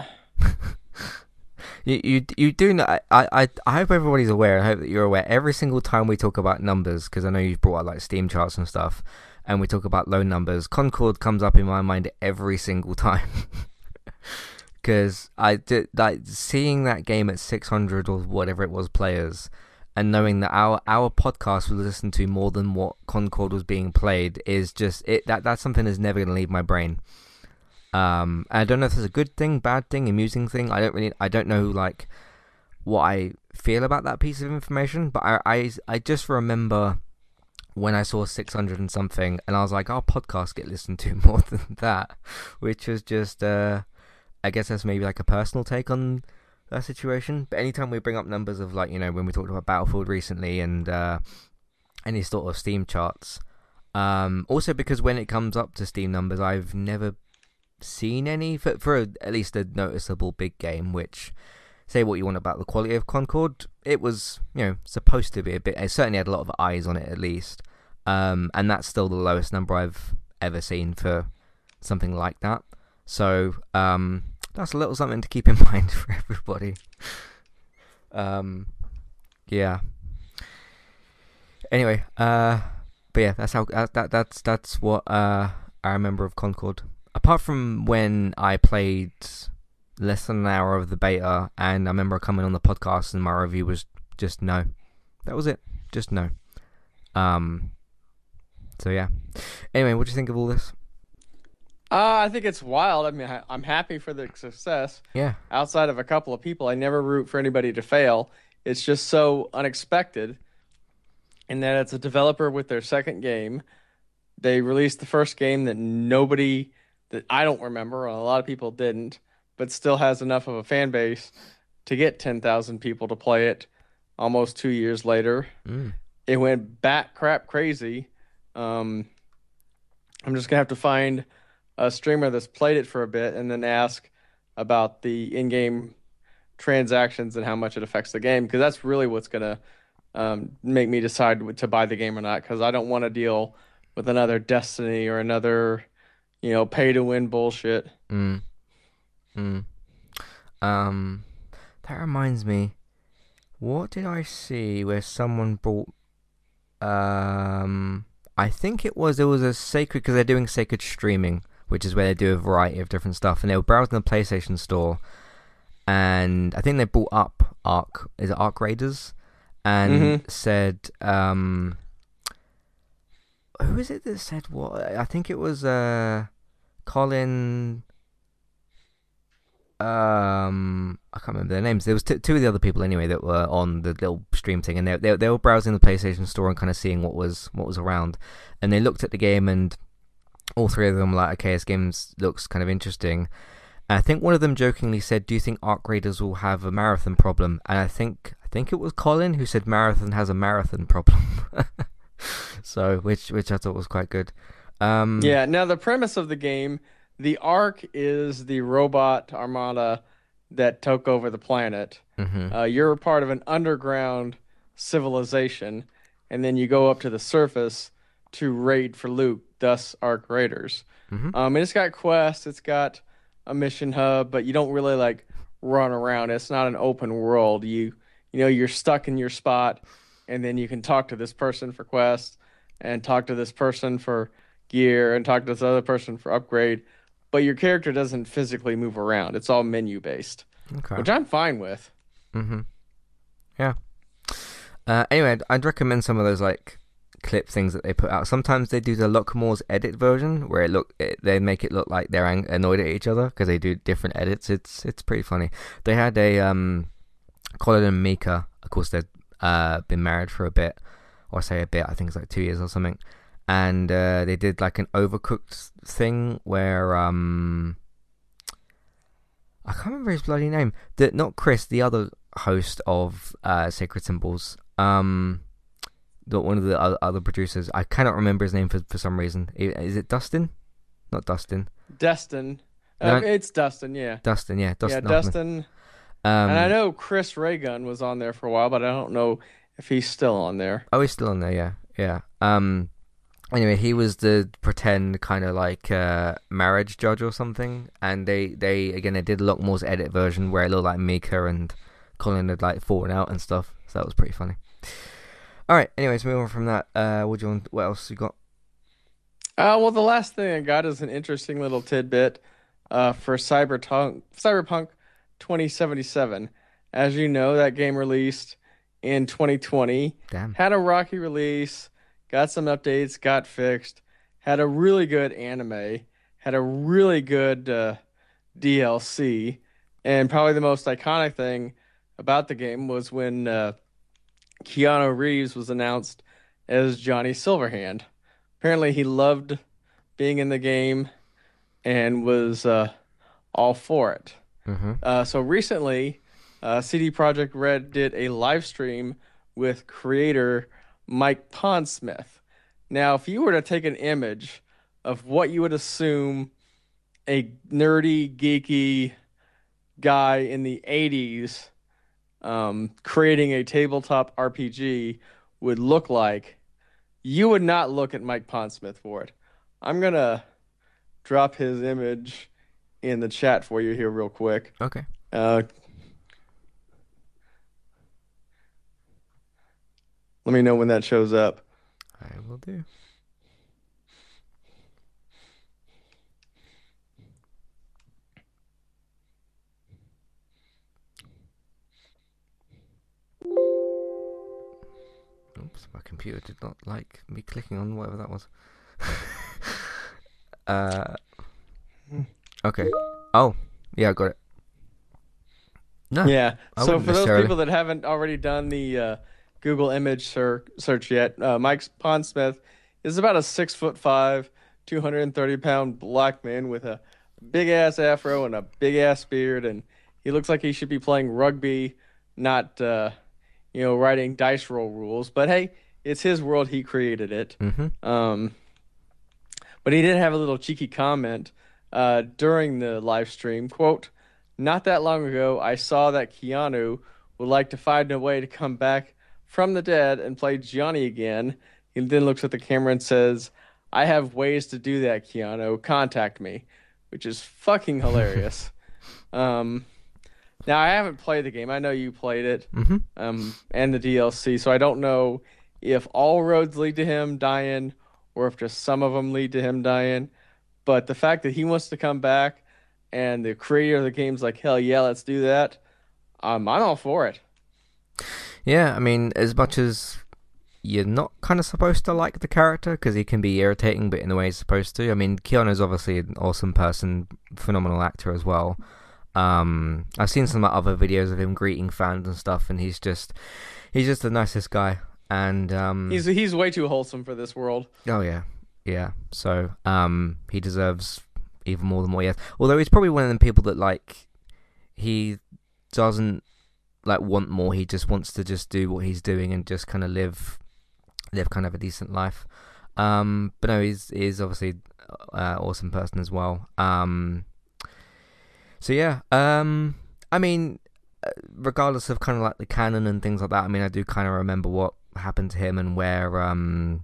You, you you do know. I, I I hope everybody's aware. I hope that you're aware. Every single time we talk about numbers, because I know you've brought out like Steam charts and stuff, and we talk about low numbers, Concord comes up in my mind every single time. Because I did like seeing that game at six hundred or whatever it was players, and knowing that our our podcast was listened to more than what Concord was being played is just it. That that's something that's never gonna leave my brain. Um, I don't know if it's a good thing, bad thing, amusing thing. I don't really, I don't know like what I feel about that piece of information. But I, I, I just remember when I saw six hundred and something, and I was like, our podcast get listened to more than that, which was just, uh, I guess that's maybe like a personal take on that situation. But anytime we bring up numbers of like, you know, when we talked about Battlefield recently and uh, any sort of Steam charts, um, also because when it comes up to Steam numbers, I've never seen any for, for a, at least a noticeable big game, which say what you want about the quality of Concord, it was, you know, supposed to be a bit, it certainly had a lot of eyes on it at least, um, and that's still the lowest number I've ever seen for something like that, so um, that's a little something to keep in mind for everybody. um, yeah anyway, uh, but yeah, that's how, that, that that's that's what uh, I remember of Concord. Apart from when I played less than an hour of the beta, and I remember coming on the podcast and my review was just no. That was it. Just no. Um. So yeah. Anyway, what do you think of all this? Uh, I think it's wild. I mean, I, I'm happy for the success. Yeah. Outside of a couple of people, I never root for anybody to fail. It's just so unexpected in that it's a developer with their second game. They released the first game that nobody, that I don't remember, and a lot of people didn't, but still has enough of a fan base to get ten thousand people to play it almost two years later. Mm. It went bat crap crazy. Um, I'm just going to have to find a streamer that's played it for a bit and then ask about the in-game transactions and how much it affects the game, because that's really what's going to um, make me decide to buy the game or not, because I don't want to deal with another Destiny or another, you know, pay-to-win bullshit. Mm. Mm. Um. That reminds me. What did I see where someone bought? Um. I think it was it was a sacred, because they're doing sacred streaming, which is where they do a variety of different stuff, and they were browsing the PlayStation Store, and I think they brought up Ark. Is it Ark Raiders? And Mm-hmm. said, um, who is it that said what? I think it was uh, Colin. um, I can't remember their names. There was t- two of the other people anyway that were on the little stream thing, and they they they were browsing the PlayStation Store and kind of seeing what was what was around, and they looked at the game, and all three of them were like, okay, this game looks kind of interesting. And I think one of them jokingly said, "Do you think Arc Raiders will have a marathon problem?" And I think I think it was Colin who said Marathon has a marathon problem. So, which which I thought was quite good. Um, Yeah, now the premise of the game, the Ark is the robot armada that took over the planet. mhm, Uh, you're part of an underground civilization, and then you go up to the surface to raid for loot, thus Ark Raiders. mhm. Um, and it's got quests, it's got a mission hub, but you don't really like run around. It's not an open world. You you know, you're stuck in your spot, and then you can talk to this person for quests, and talk to this person for gear, and talk to this other person for upgrade. But your character doesn't physically move around. It's all menu based, Okay. which I'm fine with. Mhm. Yeah. Uh, anyway, I'd, I'd recommend some of those like clip things that they put out. Sometimes they do the Lockmore's edit version where it look it, they make it look like they're ang- annoyed at each other because they do different edits. It's it's pretty funny. They had a um, Colin and Mika. Of course, they've uh, been married for a bit, or I say a bit. I think it's like two years or something. And uh, they did like an Overcooked thing where um, I can't remember his bloody name. The not Chris, the other host of uh, Sacred Symbols. Um, the, one of the other, other producers. I cannot remember his name for for some reason. Is it Dustin? Not Dustin. Destin. No, Um, it's Dustin, yeah. Dustin, yeah, Dustin. Yeah, Hoffman. Dustin. Um, And I know Chris Raygun was on there for a while, but I don't know if he's still on there. Oh, he's still on there, yeah, yeah. Um, anyway, he was the pretend kind of like uh, marriage judge or something, and they, they again they did Lockmore's edit version where it looked like Mika and Colin had like fallen out and stuff. So that was pretty funny. All right. Anyways, moving on from that. Uh, what do you want? What else you got? Uh, well, the last thing I got is an interesting little tidbit uh, for Cyberpunk, Cyberpunk twenty seventy-seven. As you know, that game released in twenty twenty, Damn. had a rocky release, got some updates, got fixed, had a really good anime, had a really good uh, D L C, and probably the most iconic thing about the game was when uh, Keanu Reeves was announced as Johnny Silverhand. Apparently, he loved being in the game and was uh, all for it. Mm-hmm. Uh, so recently, uh, C D Projekt Red did a live stream with creator Mike Pondsmith. Now, if you were to take an image of what you would assume a nerdy, geeky guy in the eighties um, creating a tabletop R P G would look like, you would not look at Mike Pondsmith for it. I'm going to drop his image in the chat for you here real quick. Okay. Uh, let me know when that shows up. I will do. Oops, my computer did not like me clicking on whatever that was. uh, okay. Oh, yeah, I got it. No. Yeah. I So wouldn't for those necessarily. people that haven't already done the uh, Google image ser- search yet, uh, Mike Pondsmith is about a six foot five, two hundred thirty pound black man with a big ass afro and a big ass beard, and he looks like he should be playing rugby, not uh, you know, writing dice roll rules. But hey, it's his world; he created it. Mm-hmm. Um, but he did have a little cheeky comment uh, during the live stream. Quote, "Not that long ago, I saw that Keanu would like to find a way to come back from the dead and play Johnny again." He then looks at the camera and says, "I have ways to do that, Keanu. Contact me," which is fucking hilarious. um, now, I haven't played the game. I know you played it Mm-hmm. um, and the D L C, so I don't know if all roads lead to him dying or if just some of them lead to him dying. But the fact that he wants to come back and the creator of the game's like, hell yeah, let's do that, um, I'm all for it. Yeah, I mean, as much as you're not kind of supposed to like the character because he can be irritating, but in the way he's supposed to. I mean, Keanu's obviously an awesome person, phenomenal actor as well. Um, I've seen some other videos of him greeting fans and stuff, and he's just he's just the nicest guy. And um, He's he's way too wholesome for this world. oh yeah, yeah. So um, he deserves even more than what he has. Although he's probably one of them people that like he doesn't like want more. He just wants to just do what he's doing and just kind of live live kind of a decent life. Um, but no, he's he's obviously uh, awesome person as well. Um, so yeah, um, I mean, uh, regardless of kind of like the canon and things like that, I mean, I do kind of remember what happened to him and where um,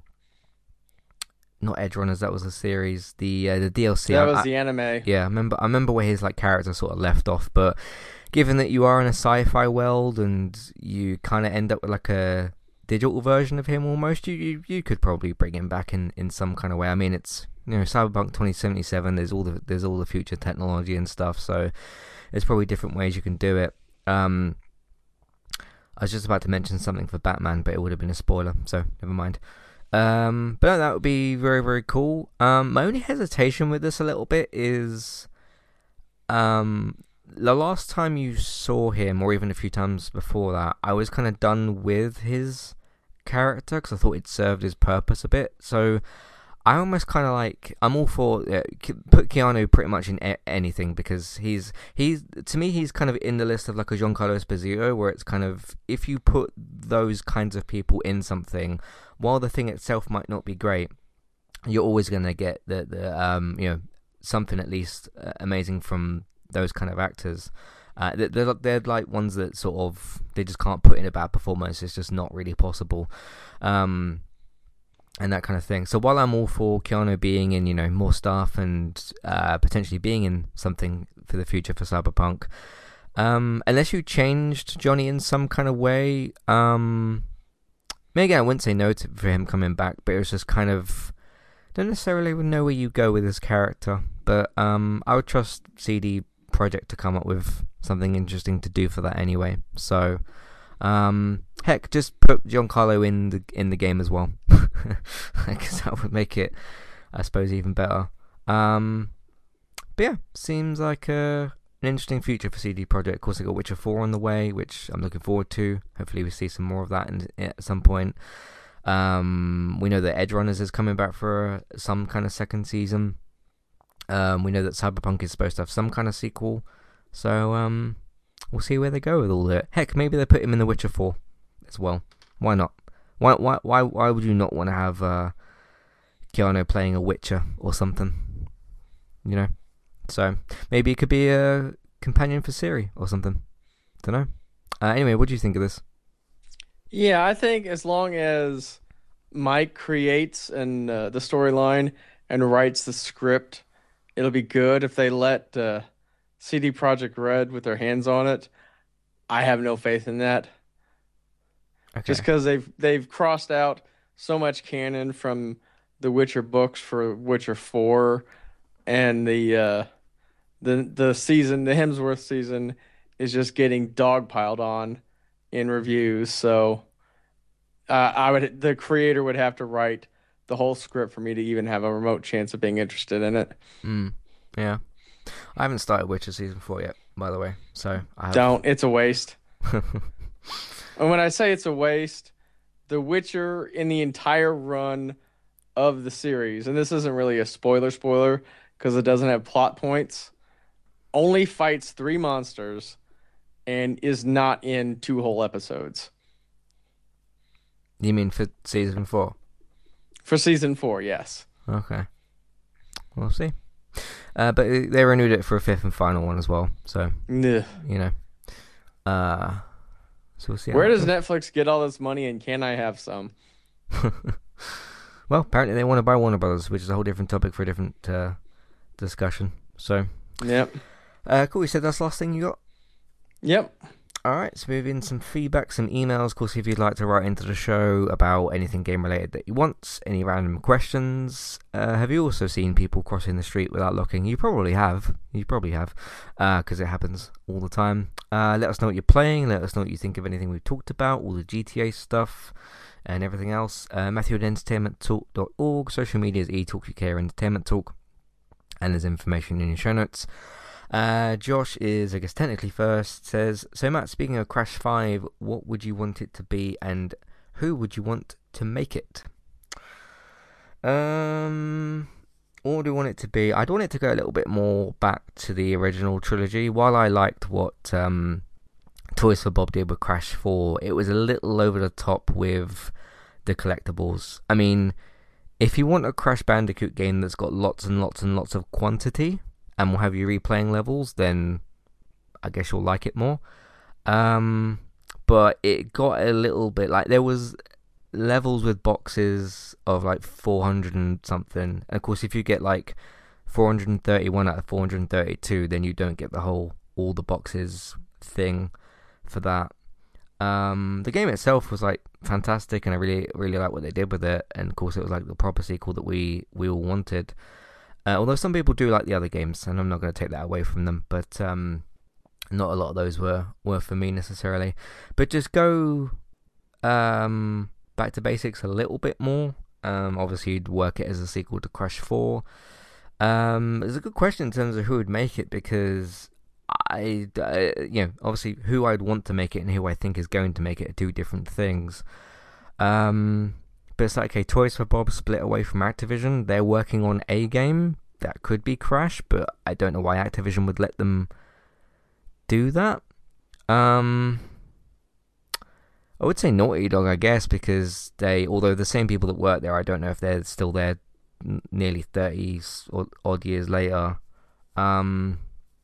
not Edge Runners, that was a series, the uh, the D L C. That was I, the anime. Yeah, I remember. I remember where his like character sort of left off, but given that you are in a sci-fi world and you kind of end up with like a digital version of him almost, you, you you could probably bring him back in, in some kind of way. I mean, it's, you know, Cyberpunk twenty seventy-seven. There's all the there's all the future technology and stuff, so there's probably different ways you can do it. Um, I was just about to mention something for Batman, but it would have been a spoiler, so never mind. Um, but no, that would be very very cool. Um, my only hesitation with this a little bit is, um. the last time you saw him, or even a few times before that, I was kind of done with his character because I thought it served his purpose a bit. So I almost kind of like, I'm all for uh, put Keanu pretty much in a- anything because he's he's to me he's kind of in the list of like a Giancarlo Esposito, where it's kind of, if you put those kinds of people in something, while the thing itself might not be great, you're always going to get the the um you know something at least uh, amazing from those kind of actors. Uh, they're, they're like ones that sort of, they just can't put in a bad performance. It's just not really possible. Um, and that kind of thing. So while I'm all for Keanu being in, you know, more stuff and uh, potentially being in something for the future for Cyberpunk, um, unless you changed Johnny in some kind of way, um, maybe I wouldn't say no to, for him coming back, but it was just kind of, don't necessarily know where you go with his character. But um, I would trust C D Projekt to come up with something interesting to do for that anyway. So, um, heck, just put Giancarlo in the in the game as well, because that would make it, I suppose, even better. Um, but yeah, seems like a, an interesting future for C D Projekt. Of course, they got Witcher four on the way, which I'm looking forward to. Hopefully, we see some more of that in, at some point. Um, we know that Edge Runners is coming back for some kind of second season. Um, we know that Cyberpunk is supposed to have some kind of sequel, so um, we'll see where they go with all that. Heck, maybe they put him in The Witcher four as well. Why not? Why why why why would you not want to have uh, Keanu playing a Witcher or something? You know, so maybe it could be a companion for Ciri or something. Don't know. Uh, anyway, what do you think of this? Yeah, I think as long as Mike creates and uh, the storyline and writes the script, it'll be good. If they let uh, C D Projekt Red with their hands on it, I have no faith in that. Okay. Just because they've they've crossed out so much canon from the Witcher books for Witcher four, and the uh, the the season, the Hemsworth season, is just getting dogpiled on in reviews. So uh, I would the creator would have to write the whole script for me to even have a remote chance of being interested in it. Mm, yeah, I haven't started Witcher season four yet, by the way. So I have... don't. It's a waste. And when I say it's a waste, The Witcher in the entire run of the series, and this isn't really a spoiler spoiler because it doesn't have plot points, only fights three monsters and is not in two whole episodes. You mean for season four? For season four, yes. Okay. We'll see. Uh, but they renewed it for a fifth and final one as well. So, Ugh. you know. Uh, so we'll see. Where does Netflix get all this money, and can I have some? Well, apparently they want to buy Warner Brothers, which is a whole different topic for a different uh, discussion. So, yep. Uh, cool. You said that's the last thing you got? Yep. Alright, so move in some feedback, some emails. Of course, if you'd like to write into the show about anything game related that you want, any random questions. Uh, have you also seen people crossing the street without looking? You probably have. You probably have, because uh, it happens all the time. Uh, let us know what you're playing. Let us know what you think of anything we've talked about, all the G T A stuff and everything else. Uh, Matthew at entertainment talk dot org. Social media is eTalk U K or Entertainment Talk. And there's information in your show notes. Uh, Josh is, I guess, technically first. Says, so Matt, speaking of Crash five, what would you want it to be, and who would you want to make it? Um, what do I want it to be? I'd want it to go a little bit more back to the original trilogy. While I liked what um, Toys for Bob did with Crash four, it was a little over the top with the collectibles. I mean, if you want a Crash Bandicoot game that's got lots and lots and lots of quantity and will have you replaying levels, then I guess you'll like it more. Um, but it got a little bit like there was levels with boxes of like four hundred and something. And of course, if you get like four hundred thirty-one out of four hundred thirty-two, then you don't get the whole all the boxes thing for that. Um, the game itself was like fantastic, and I really, really like what they did with it. And of course, it was like the proper sequel that we we all wanted. Uh, although some people do like the other games, and I'm not going to take that away from them, but um, not a lot of those were were for me necessarily. But just go um back to basics a little bit more. Um, obviously, you'd work it as a sequel to Crash four. Um, it's a good question in terms of who would make it, because I, uh, you know, obviously who I'd want to make it and who I think is going to make it are two different things. Um, but it's like, okay, Toys for Bob split away from Activision. They're working on a game that could be Crash, but I don't know why Activision would let them do that. Um, I would say Naughty Dog, I guess, because they, although the same people that work there, I don't know if they're still there n- nearly thirty or odd years later. Um,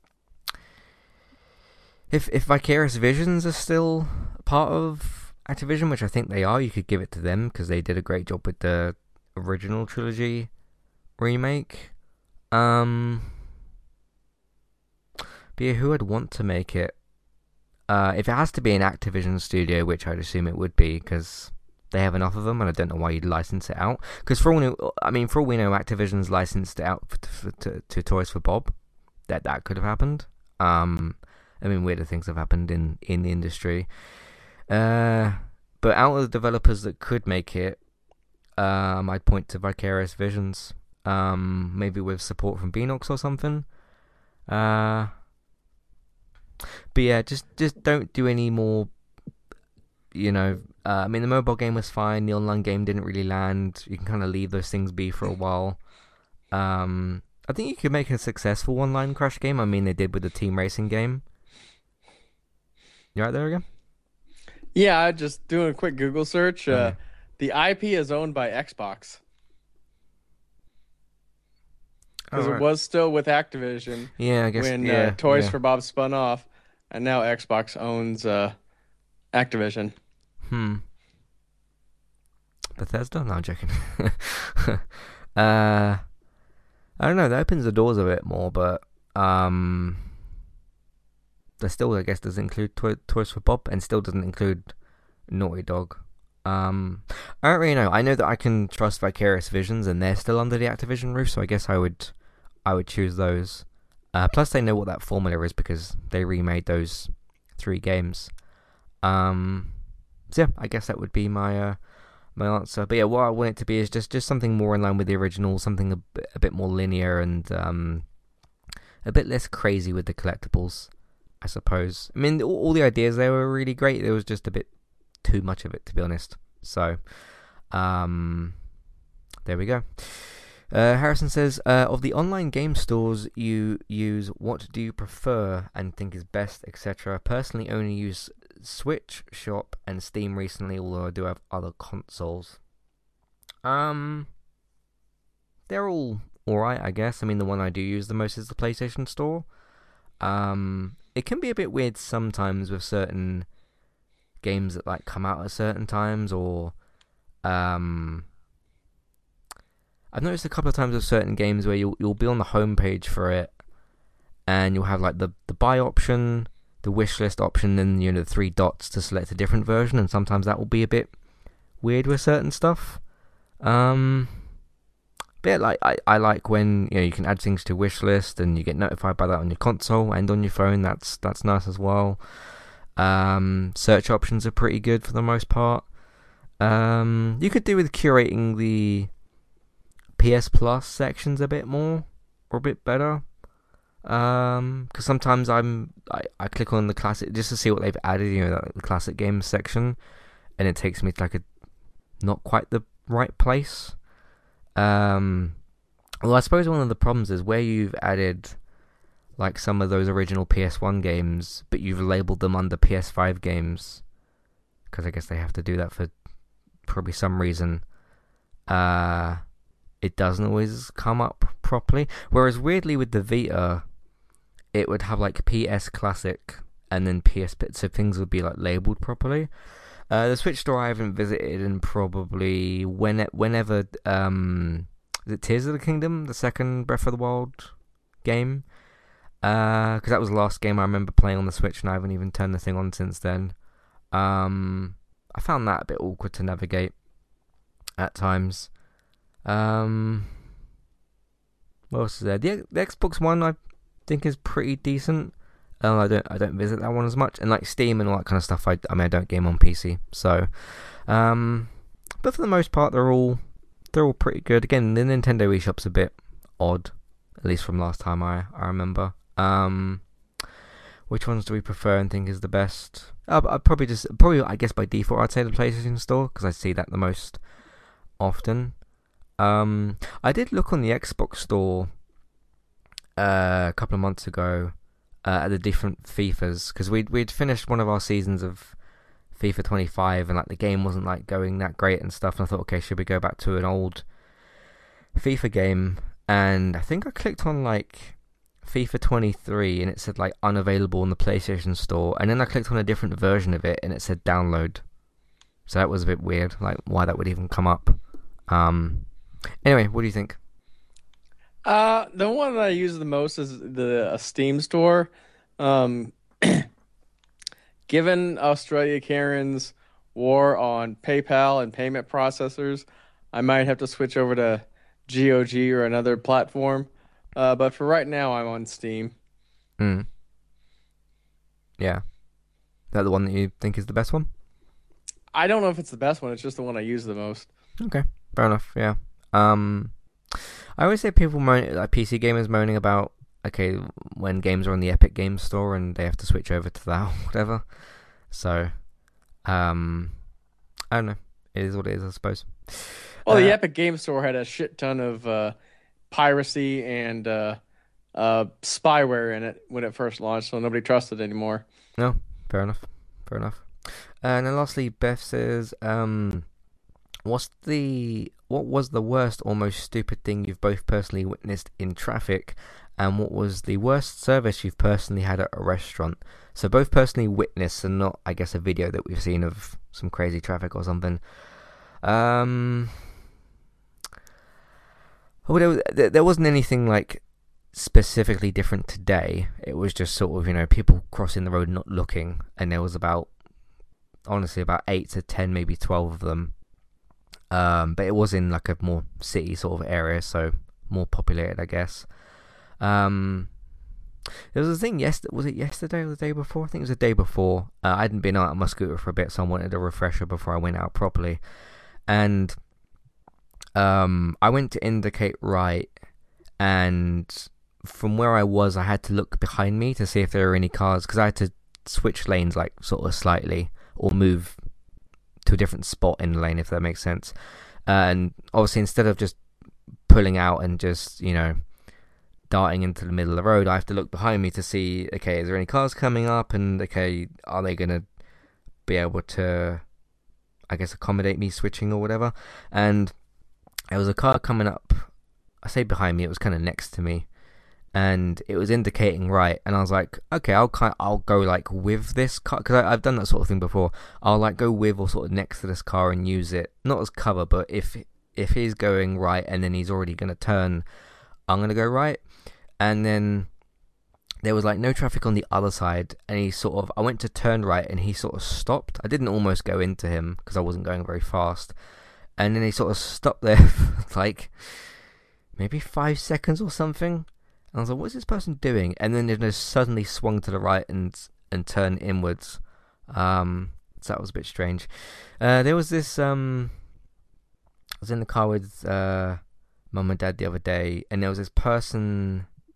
if if Vicarious Visions are still part of Activision, which I think they are, you could give it to them because they did a great job with the original trilogy remake. Um, but yeah, who I'd want to make it? Uh, if it has to be an Activision studio, which I'd assume it would be, because they have enough of them, and I don't know why you'd license it out. Because for all we know, I mean, for all we know, Activision's licensed it out for, for, to, to Toys for Bob. That that could have happened. Um, I mean, weirder things have happened in, in the industry. Uh, but out of the developers that could make it, um, I'd point to Vicarious Visions. Um, maybe with support from Beanox or something. Uh, but yeah, just just don't do any more. You know, uh, I mean, the mobile game was fine. The online game didn't really land. You can kind of leave those things be for a while. Um, I think you could make a successful online Crash game. I mean, they did with the team racing game. You right there again? Yeah, just doing a quick Google search. Uh, Okay. The I P is owned by Xbox because Oh, it right. was still with Activision Yeah, I guess. when Yeah, uh, Toys yeah. for Bob spun off, and now Xbox owns uh, Activision. Hmm. Bethesda? No, I'm joking. uh, I don't know. That opens the doors a bit more, but um, that still, I guess, doesn't include Toy- Toys for Bob, and still doesn't include Naughty Dog. Um, I don't really know. I know that I can trust Vicarious Visions, and they're still under the Activision roof, so I guess I would, I would choose those. Uh, plus, they know what that formula is because they remade those three games. Um, so yeah, I guess that would be my uh, my answer. But yeah, what I want it to be is just, just something more in line with the original, something a bit, a bit more linear and um, a bit less crazy with the collectibles, I suppose. I mean, all, all the ideas there were really great. There was just a bit too much of it, to be honest. So, um, there we go. Uh, Harrison says, uh, of the online game stores you use, what do you prefer and think is best, et cetera? Personally, only use Switch, Shop, and Steam recently, although I do have other consoles. Um, they're all alright, I guess. I mean, the one I do use the most is the PlayStation Store. Um, it can be a bit weird sometimes with certain games that like come out at certain times, or um. I've noticed a couple of times with certain games where you'll you'll be on the homepage for it, and you'll have like the, the buy option, the wish list option, and you know the three dots to select a different version. And sometimes that will be a bit weird with certain stuff. Um, but like I, I like when you know you can add things to wish list and you get notified by that on your console and on your phone. That's that's nice as well. Um, search options are pretty good for the most part. Um, you could do with curating the P S Plus sections a bit more, or a bit better. Um, because sometimes I'm I, I click on the classic just to see what they've added, you know, like the classic games section, and it takes me to like a not quite the right place. Um, well, I suppose one of the problems is where you've added like some of those original P S one games, but you've labeled them under P S five games, because I guess they have to do that for probably some reason. Uh, it doesn't always come up properly. Whereas weirdly with the Vita, it would have like P S Classic and then P S Bit, so things would be like labeled properly. Uh, the Switch store I haven't visited in probably when whenever um, is it Tears of the Kingdom, the second Breath of the Wild game? Because uh, that was the last game I remember playing on the Switch, and I haven't even turned the thing on since then. Um, I found that a bit awkward to navigate at times. Um, what else is there? The, the Xbox One I think is pretty decent. Um, I don't I don't visit that one as much, and like Steam and all that kind of stuff. I, I mean I don't game on P C, so um, but for the most part they're all they're all pretty good. Again, the Nintendo eShop's a bit odd, at least from last time I I remember. Um, which ones do we prefer and think is the best? Uh, I'd probably just probably I guess by default I'd say the PlayStation Store, because I see that the most often. Um, I did look on the Xbox Store uh, a couple of months ago. Uh, at the different FIFAs, because we'd we'd finished one of our seasons of FIFA twenty-five, and like the game wasn't like going that great and stuff. And I thought, okay, should we go back to an old FIFA game? And I think I clicked on like FIFA twenty-three, and it said like unavailable in the PlayStation Store. And then I clicked on a different version of it, and it said download. So that was a bit weird, like why that would even come up. Um. Anyway, what do you think? Uh, the one that I use the most is the uh, Steam store. Um, given Australia Karen's war on PayPal and payment processors, I might have to switch over to G O G or another platform. Uh, but for right now, I'm on Steam. Hmm. Yeah. Is that the one that you think is the best one? I don't know if it's the best one. It's just the one I use the most. Okay, fair enough. Yeah. Um. I always say people moan, like P C gamers moaning about, okay, when games are on the Epic Games Store and they have to switch over to that or whatever. So, um, I don't know. It is what it is, I suppose. Well, the Uh, Epic Game Store had a shit ton of uh, piracy and uh, uh, spyware in it when it first launched, so nobody trusted it anymore. no, fair enough. Fair enough. And then lastly, Beth says, um, what's the what was the worst or most stupid thing you've both personally witnessed in traffic, and what was the worst service you've personally had at a restaurant? So both personally witnessed, and not, I guess, a video that we've seen of some crazy traffic or something. Um, well, there, there wasn't anything like specifically different today. It was just sort of, you know, people crossing the road not looking, and there was about, honestly, about eight to ten, maybe twelve of them. Um, but it was in like a more city sort of area, so more populated, I guess. Um, there was a thing yesterday. Was it yesterday or the day before? I think it was the day before. Uh, I hadn't been out on my scooter for a bit, so I wanted a refresher before I went out properly. And um, I went to indicate right, and from where I was, I had to look behind me to see if there were any cars, because I had to switch lanes like sort of slightly, or move to a different spot in the lane, if that makes sense. Uh, and obviously, instead of just pulling out and just, you know, darting into the middle of the road, I have to look behind me to see, okay, is there any cars coming up, and okay, are they gonna be able to, I guess, accommodate me switching or whatever. And there was a car coming up, I say behind me, it was kind of next to me, and it was indicating right, and I was like, okay, I'll kind I'll go like with this car, because I've done that sort of thing before. I'll like go with or sort of next to this car and use it, not as cover, but if if he's going right and then he's already gonna turn, I'm gonna go right. And then there was like no traffic on the other side, and he sort of, I went to turn right and he sort of stopped. I didn't almost go into him because I wasn't going very fast, and then he sort of stopped there for like maybe five seconds or something. And I was like, what's this person doing? And then it just suddenly swung to the right and and turned inwards. Um, so that was a bit strange. Uh, there was this, um, I was in the car with uh, mum and dad the other day, and there was this person, I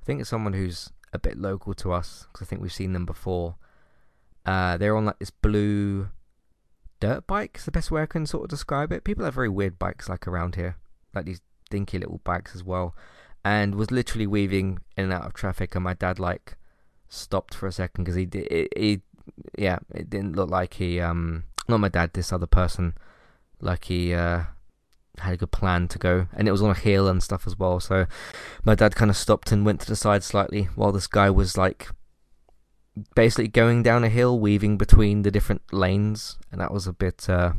think it's someone who's a bit local to us because I think we've seen them before. Uh, they're on like this blue dirt bike. Is the best way I can sort of describe it. People have very weird bikes like around here, like these dinky little bikes as well. And was literally weaving in and out of traffic, and my dad like stopped for a second because he did. It, he, yeah, it didn't look like he. Um, not my dad. This other person, like he. Uh, had a good plan to go, and it was on a hill and stuff as well, so my dad kind of stopped and went to the side slightly while this guy was like basically going down a hill, weaving between the different lanes, and that was a bit uh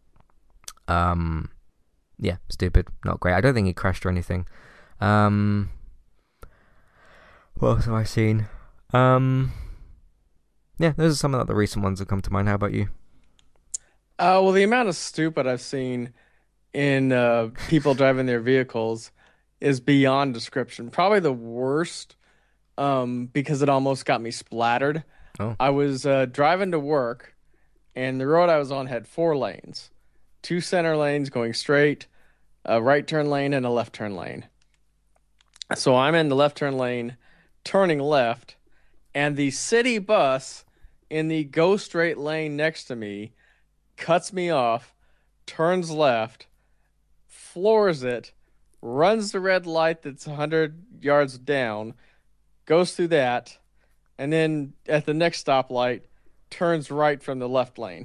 um yeah, stupid, not great. I don't think he crashed or anything. Um what else have I seen? Um yeah, those are some of the recent ones that come to mind. How about you? Uh, well, the amount of stupid I've seen in uh, people driving their vehicles is beyond description. Probably the worst, um, because it almost got me splattered. Oh. I was uh, driving to work, and the road I was on had four lanes, two center lanes going straight, a right turn lane, and a left turn lane. So I'm in the left turn lane, turning left, and the city bus in the go straight lane next to me cuts me off, turns left, floors it, runs the red light that's one hundred yards down, goes through that, and then at the next stoplight, turns right from the left lane.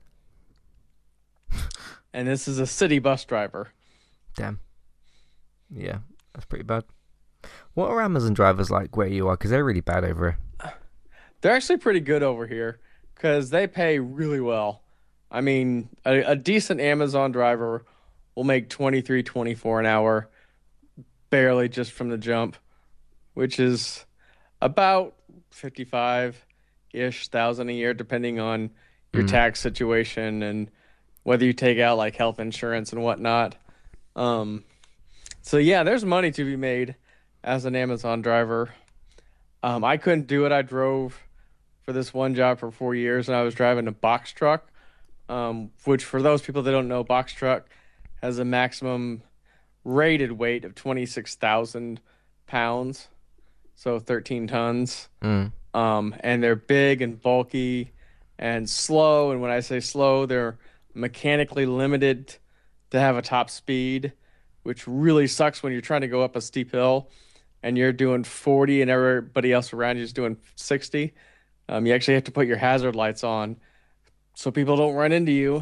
And this is a city bus driver. Damn. Yeah, that's pretty bad. What are Amazon drivers like where you are? Because they're really bad over here. They're actually pretty good over here because they pay really well. I mean, a, a decent Amazon driver will make twenty-three, twenty-four an hour, barely just from the jump, which is about fifty-five-ish thousand a year, depending on your Mm. tax situation and whether you take out like health insurance and whatnot. Um, so yeah, there's money to be made as an Amazon driver. Um, I couldn't do it. I drove for this one job for four years, and I was driving a box truck, um, which for those people that don't know, box truck has a maximum rated weight of twenty-six thousand pounds, so thirteen tons. Mm. Um, and they're big and bulky and slow. And when I say slow, they're mechanically limited to have a top speed, which really sucks when you're trying to go up a steep hill and you're doing forty and everybody else around you is doing sixty. Um, you actually have to put your hazard lights on so people don't run into you.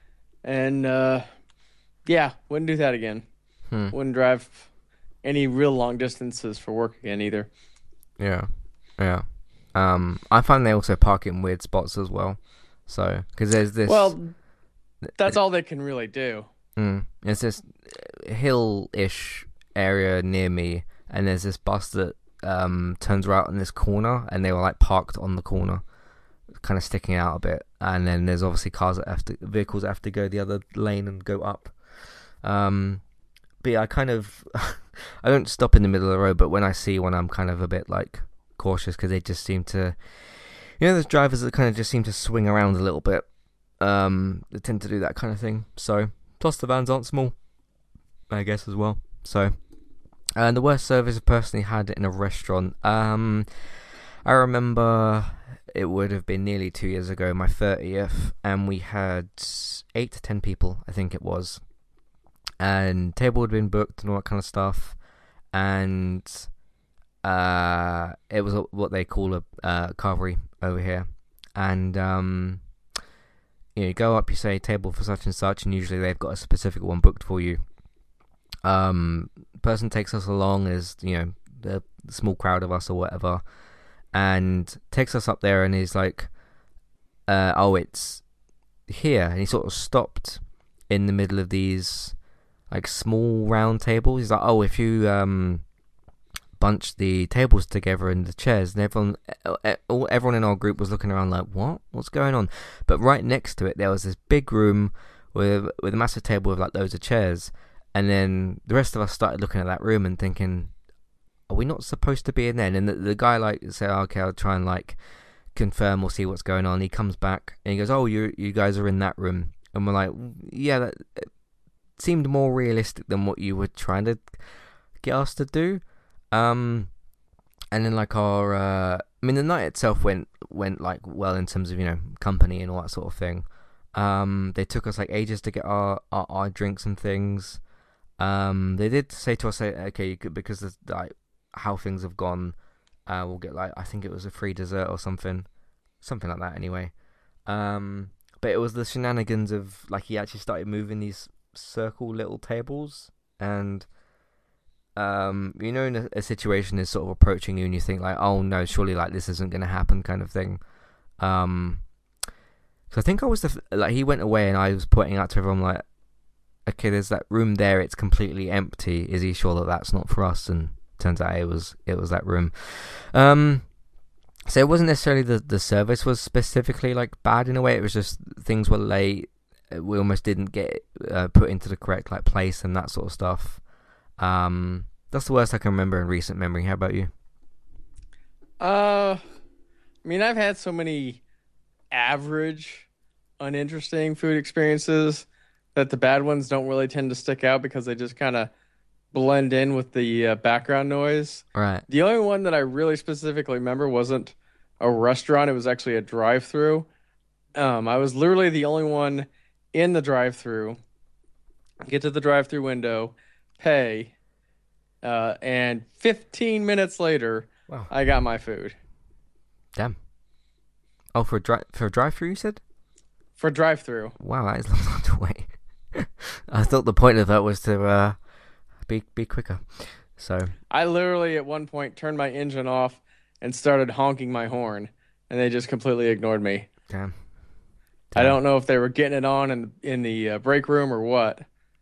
And uh, yeah, wouldn't do that again. Hmm. Wouldn't drive any real long distances for work again either. Yeah, yeah. Um, I find they also park in weird spots as well. So, because there's this. Well, that's all they can really do. Mm, there's this hill-ish area near me, and there's this bus that um turns right in this corner, and they were like parked on the corner, kind of sticking out a bit. And then there's obviously cars that have to, vehicles that have to go the other lane and go up. Um, but yeah, I kind of, I don't stop in the middle of the road, but when I see one, I'm kind of a bit like cautious because they just seem to, you know, there's drivers that kind of just seem to swing around a little bit. Um, they tend to do that kind of thing. So, plus the vans aren't small, I guess, as well. So, and the worst service I personally had in a restaurant. Um, I remember it would have been nearly two years ago, my thirtieth, and we had eight to ten people, I think it was. And table had been booked and all that kind of stuff. And uh, it was a, what they call a uh, carvery over here. And um, you know, you go up, you say table for such and such, and usually they've got a specific one booked for you. Um, person takes us along as, you know, the small crowd of us or whatever, and takes us up there and he's like, uh, oh, it's here. And he sort of stopped in the middle of these like small round tables. He's like, oh, if you um bunch the tables together and the chairs, and everyone everyone in our group was looking around like, what what's going on? But right next to it there was this big room with with a massive table with like loads of chairs. And then the rest of us started looking at that room and thinking, are we not supposed to be in there? And then the, the guy like said, okay, I'll try and like confirm or see what's going on. He comes back and he goes, oh, you you guys are in that room. And we're like, yeah, that seemed more realistic than what you were trying to get us to do. Um, and then like our, uh, I mean, the night itself went went like well in terms of you know company and all that sort of thing. Um, they took us like ages to get our our, our drinks and things. Um, they did say to us, say, okay, you could, because of like how things have gone, uh, we'll get like I think it was a free dessert or something, something like that. Anyway, um, but it was the shenanigans of like he actually started moving these circle little tables, and um, you know, in a, a situation is sort of approaching you, and you think like, oh no, surely like this isn't gonna happen, kind of thing. Um, so I think I was the f- like he went away, and I was pointing out to everyone like, okay, there's that room there, it's completely empty. Is he sure that that's not for us? And turns out it was it was that room. Um, so it wasn't necessarily the the service was specifically like bad in a way. It was just things were late. We almost didn't get uh, put into the correct like place and that sort of stuff. Um, that's the worst I can remember in recent memory. How about you? Uh, I mean, I've had so many average, uninteresting food experiences that the bad ones don't really tend to stick out because they just kind of blend in with the uh, background noise. Right. The only one that I really specifically remember wasn't a restaurant, it was actually a drive-through. Um, I was literally the only one in the drive-through. Get to the drive-through window, pay, uh, and fifteen minutes later, Wow. I got my food Damn. Oh, for a dri- for a drive-through, you said? for drive-through. Wow, that is a lot to wait. I thought the point of that was to uh, be be quicker. So I literally at one point turned my engine off and started honking my horn, and they just completely ignored me. damn, I damn. don't know if they were getting it on in in the uh, break room or what.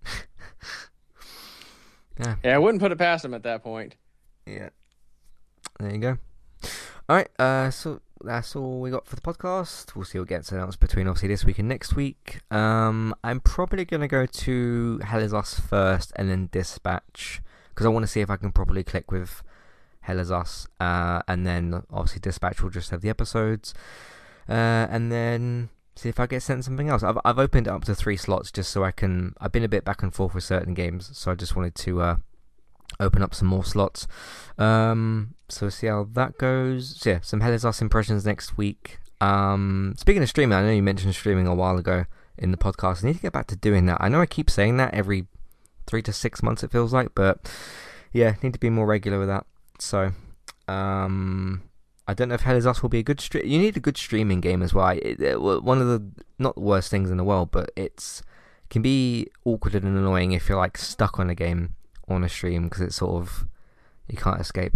Yeah, Yeah, I wouldn't put it past them at that point. yeah. There you go. All right. Uh, so that's all we got for the podcast. We'll see what gets announced between obviously this week and next week. Um, I'm probably gonna go to Hell Is Us first, and then Dispatch, because I want to see if I can properly click with Hell Is Us. Uh, and then obviously Dispatch will just have the episodes. Uh, and then see if I get sent something else. I've I've opened it up to three slots just so I can. I've been a bit back and forth with certain games, so I just wanted to uh, open up some more slots. Um, so see how that goes. So yeah, some Hell Is Us impressions next week. Um, speaking of streaming, I know you mentioned streaming a while ago in the podcast. I need to get back to doing that. I know I keep saying that every three to six months. It feels like, but yeah, need to be more regular with that. So, um, I don't know if Hell Is Us will be a good stream. You need a good streaming game as well. It, it, one of the not the worst things in the world, but it's can be awkward and annoying if you're like stuck on a game on a stream because it's sort of you can't escape.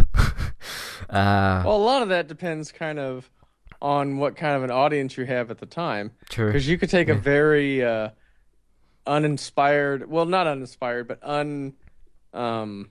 uh, Well, a lot of that depends kind of on what kind of an audience you have at the time, true. because you could take a Yeah. very uh, uninspired, well, not uninspired, but un, um,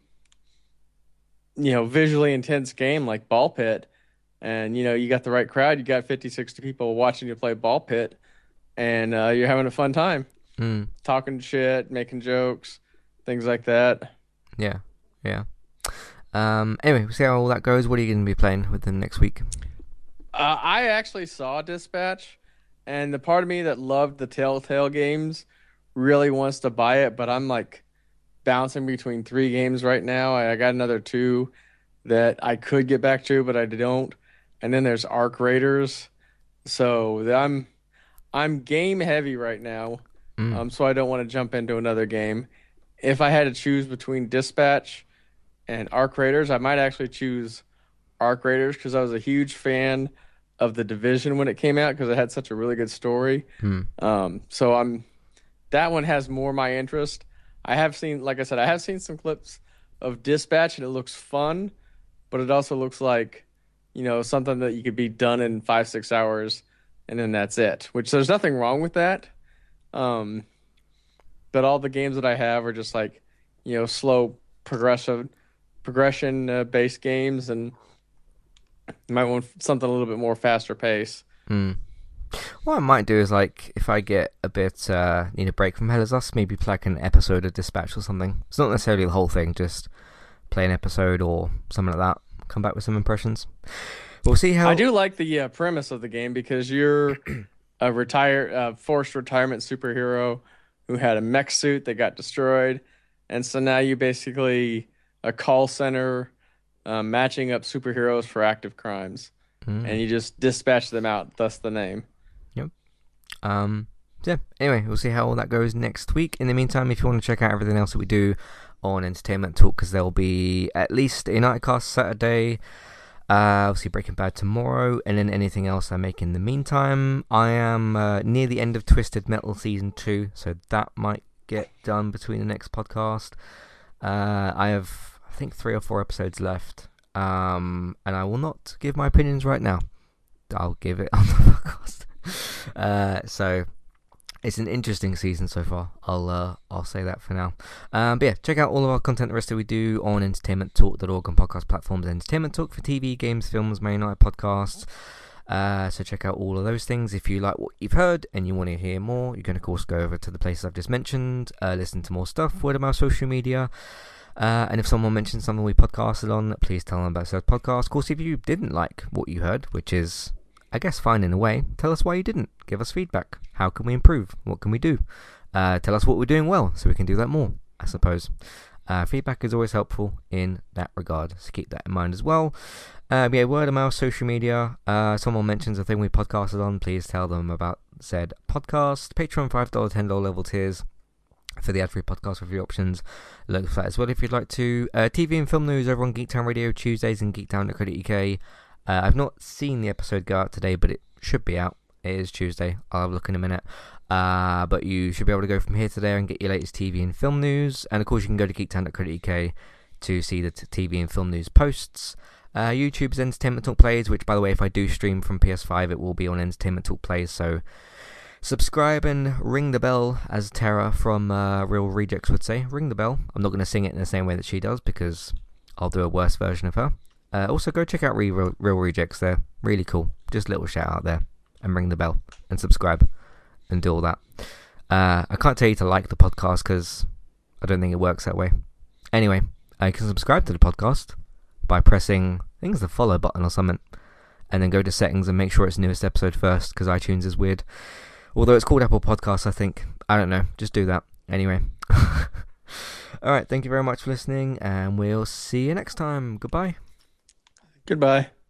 you know, visually intense game like Ball Pit, and you know, you got the right crowd, you got fifty, sixty people watching you play Ball Pit, and uh, you're having a fun time, Mm, talking shit, making jokes, things like that. yeah. Yeah. Um. Anyway, we'll see how all that goes. What are you going to be playing with them next week? Uh, I actually saw Dispatch, and the part of me that loved the Telltale games really wants to buy it, but I'm like bouncing between three games right now. I, I got another two that I could get back to, but I don't. And then there's Arc Raiders, so I'm I'm game heavy right now. Mm. Um, so I don't want to jump into another game. If I had to choose between Dispatch and Arc Raiders, I might actually choose Arc Raiders because I was a huge fan of the Division when it came out because it had such a really good story. Mm. Um, so I'm that one has more my interest. I have seen, like I said, I have seen some clips of Dispatch and it looks fun, but it also looks like, you know, something that you could be done in five, six hours and then that's it. Which there's nothing wrong with that. Um, but all the games that I have are just like, you know, slow progressive progression uh, based games, and you might want something a little bit more faster pace. Mm. What I might do is like if I get a bit uh need a break from Hell Is Us, maybe play like an episode of Dispatch or something. It's not necessarily the whole thing, just play an episode or something like that. Come back with some impressions. We'll see how. I do like the uh, premise of the game because you're a retired, uh, forced retirement superhero who had a mech suit that got destroyed, and so now you basically a call center um, matching up superheroes for active crimes, and Mm, you just dispatch them out. Thus the name. yep. Um, yeah, anyway, we'll see how all that goes next week. In the meantime, if you want to check out everything else that we do on Entertainment Talk, because there'll be at least a Nightcast Saturday, uh, obviously Breaking Bad tomorrow, and then anything else I make in the meantime. I am uh, near the end of Twisted Metal Season two, so that might get done between the next podcast. Uh, I have, I think, three or four episodes left, um, and I will not give my opinions right now. I'll give it on the podcast. Uh, so it's an interesting season so far. I'll uh, I'll say that for now. Um, but yeah, check out all of our content the rest that we do on entertainment talk dot org and podcast platforms. Entertainment Talk for T V, games, films, main night podcasts. Uh, so check out all of those things. If you like what you've heard and you want to hear more, you can of course go over to the places I've just mentioned, uh, listen to more stuff, word of mouth, social media. Uh, and if someone mentions something we podcasted on, please tell them about said podcast. Of course, if you didn't like what you heard, which is, I guess, fine in a way, tell us why you didn't. Give us feedback. How can we improve? What can we do? Uh, tell us what we're doing well so we can do that more, I suppose. Uh, feedback is always helpful in that regard, so keep that in mind as well. Uh, yeah, word of mouth, social media. Uh, someone mentions a thing we podcasted on, please tell them about said podcast. Patreon five dollars, ten dollars level tiers for the ad-free podcast review options. Look for that as well if you'd like to. Uh, T V and film news over on Geektown Radio Tuesdays and geektown dot co dot uk. Uh, I've not seen the episode go out today, but it should be out. It is Tuesday. I'll have a look in a minute. Uh, but you should be able to go from here to there and get your latest T V and film news. And of course, you can go to geektown dot co dot uk to see the t- TV and film news posts. Uh, YouTube's Entertainment Talk Plays, which, by the way, if I do stream from P S five, it will be on Entertainment Talk Plays. So subscribe and ring the bell, as Tara from uh, Real Rejects would say. Ring the bell. I'm not going to sing it in the same way that she does because I'll do a worse version of her. Uh, also, go check out Real, Real Rejects. They're really cool. Just a little shout out there. And ring the bell. And subscribe. And do all that. Uh, I can't tell you to like the podcast because I don't think it works that way. Anyway, uh, you can subscribe to the podcast by pressing, I think it's the follow button or something. And then go to settings and make sure it's newest episode first because iTunes is weird. Although it's called Apple Podcasts, I think. I don't know. Just do that. Anyway. Alright, thank you very much for listening. And we'll see you next time. Goodbye. Goodbye.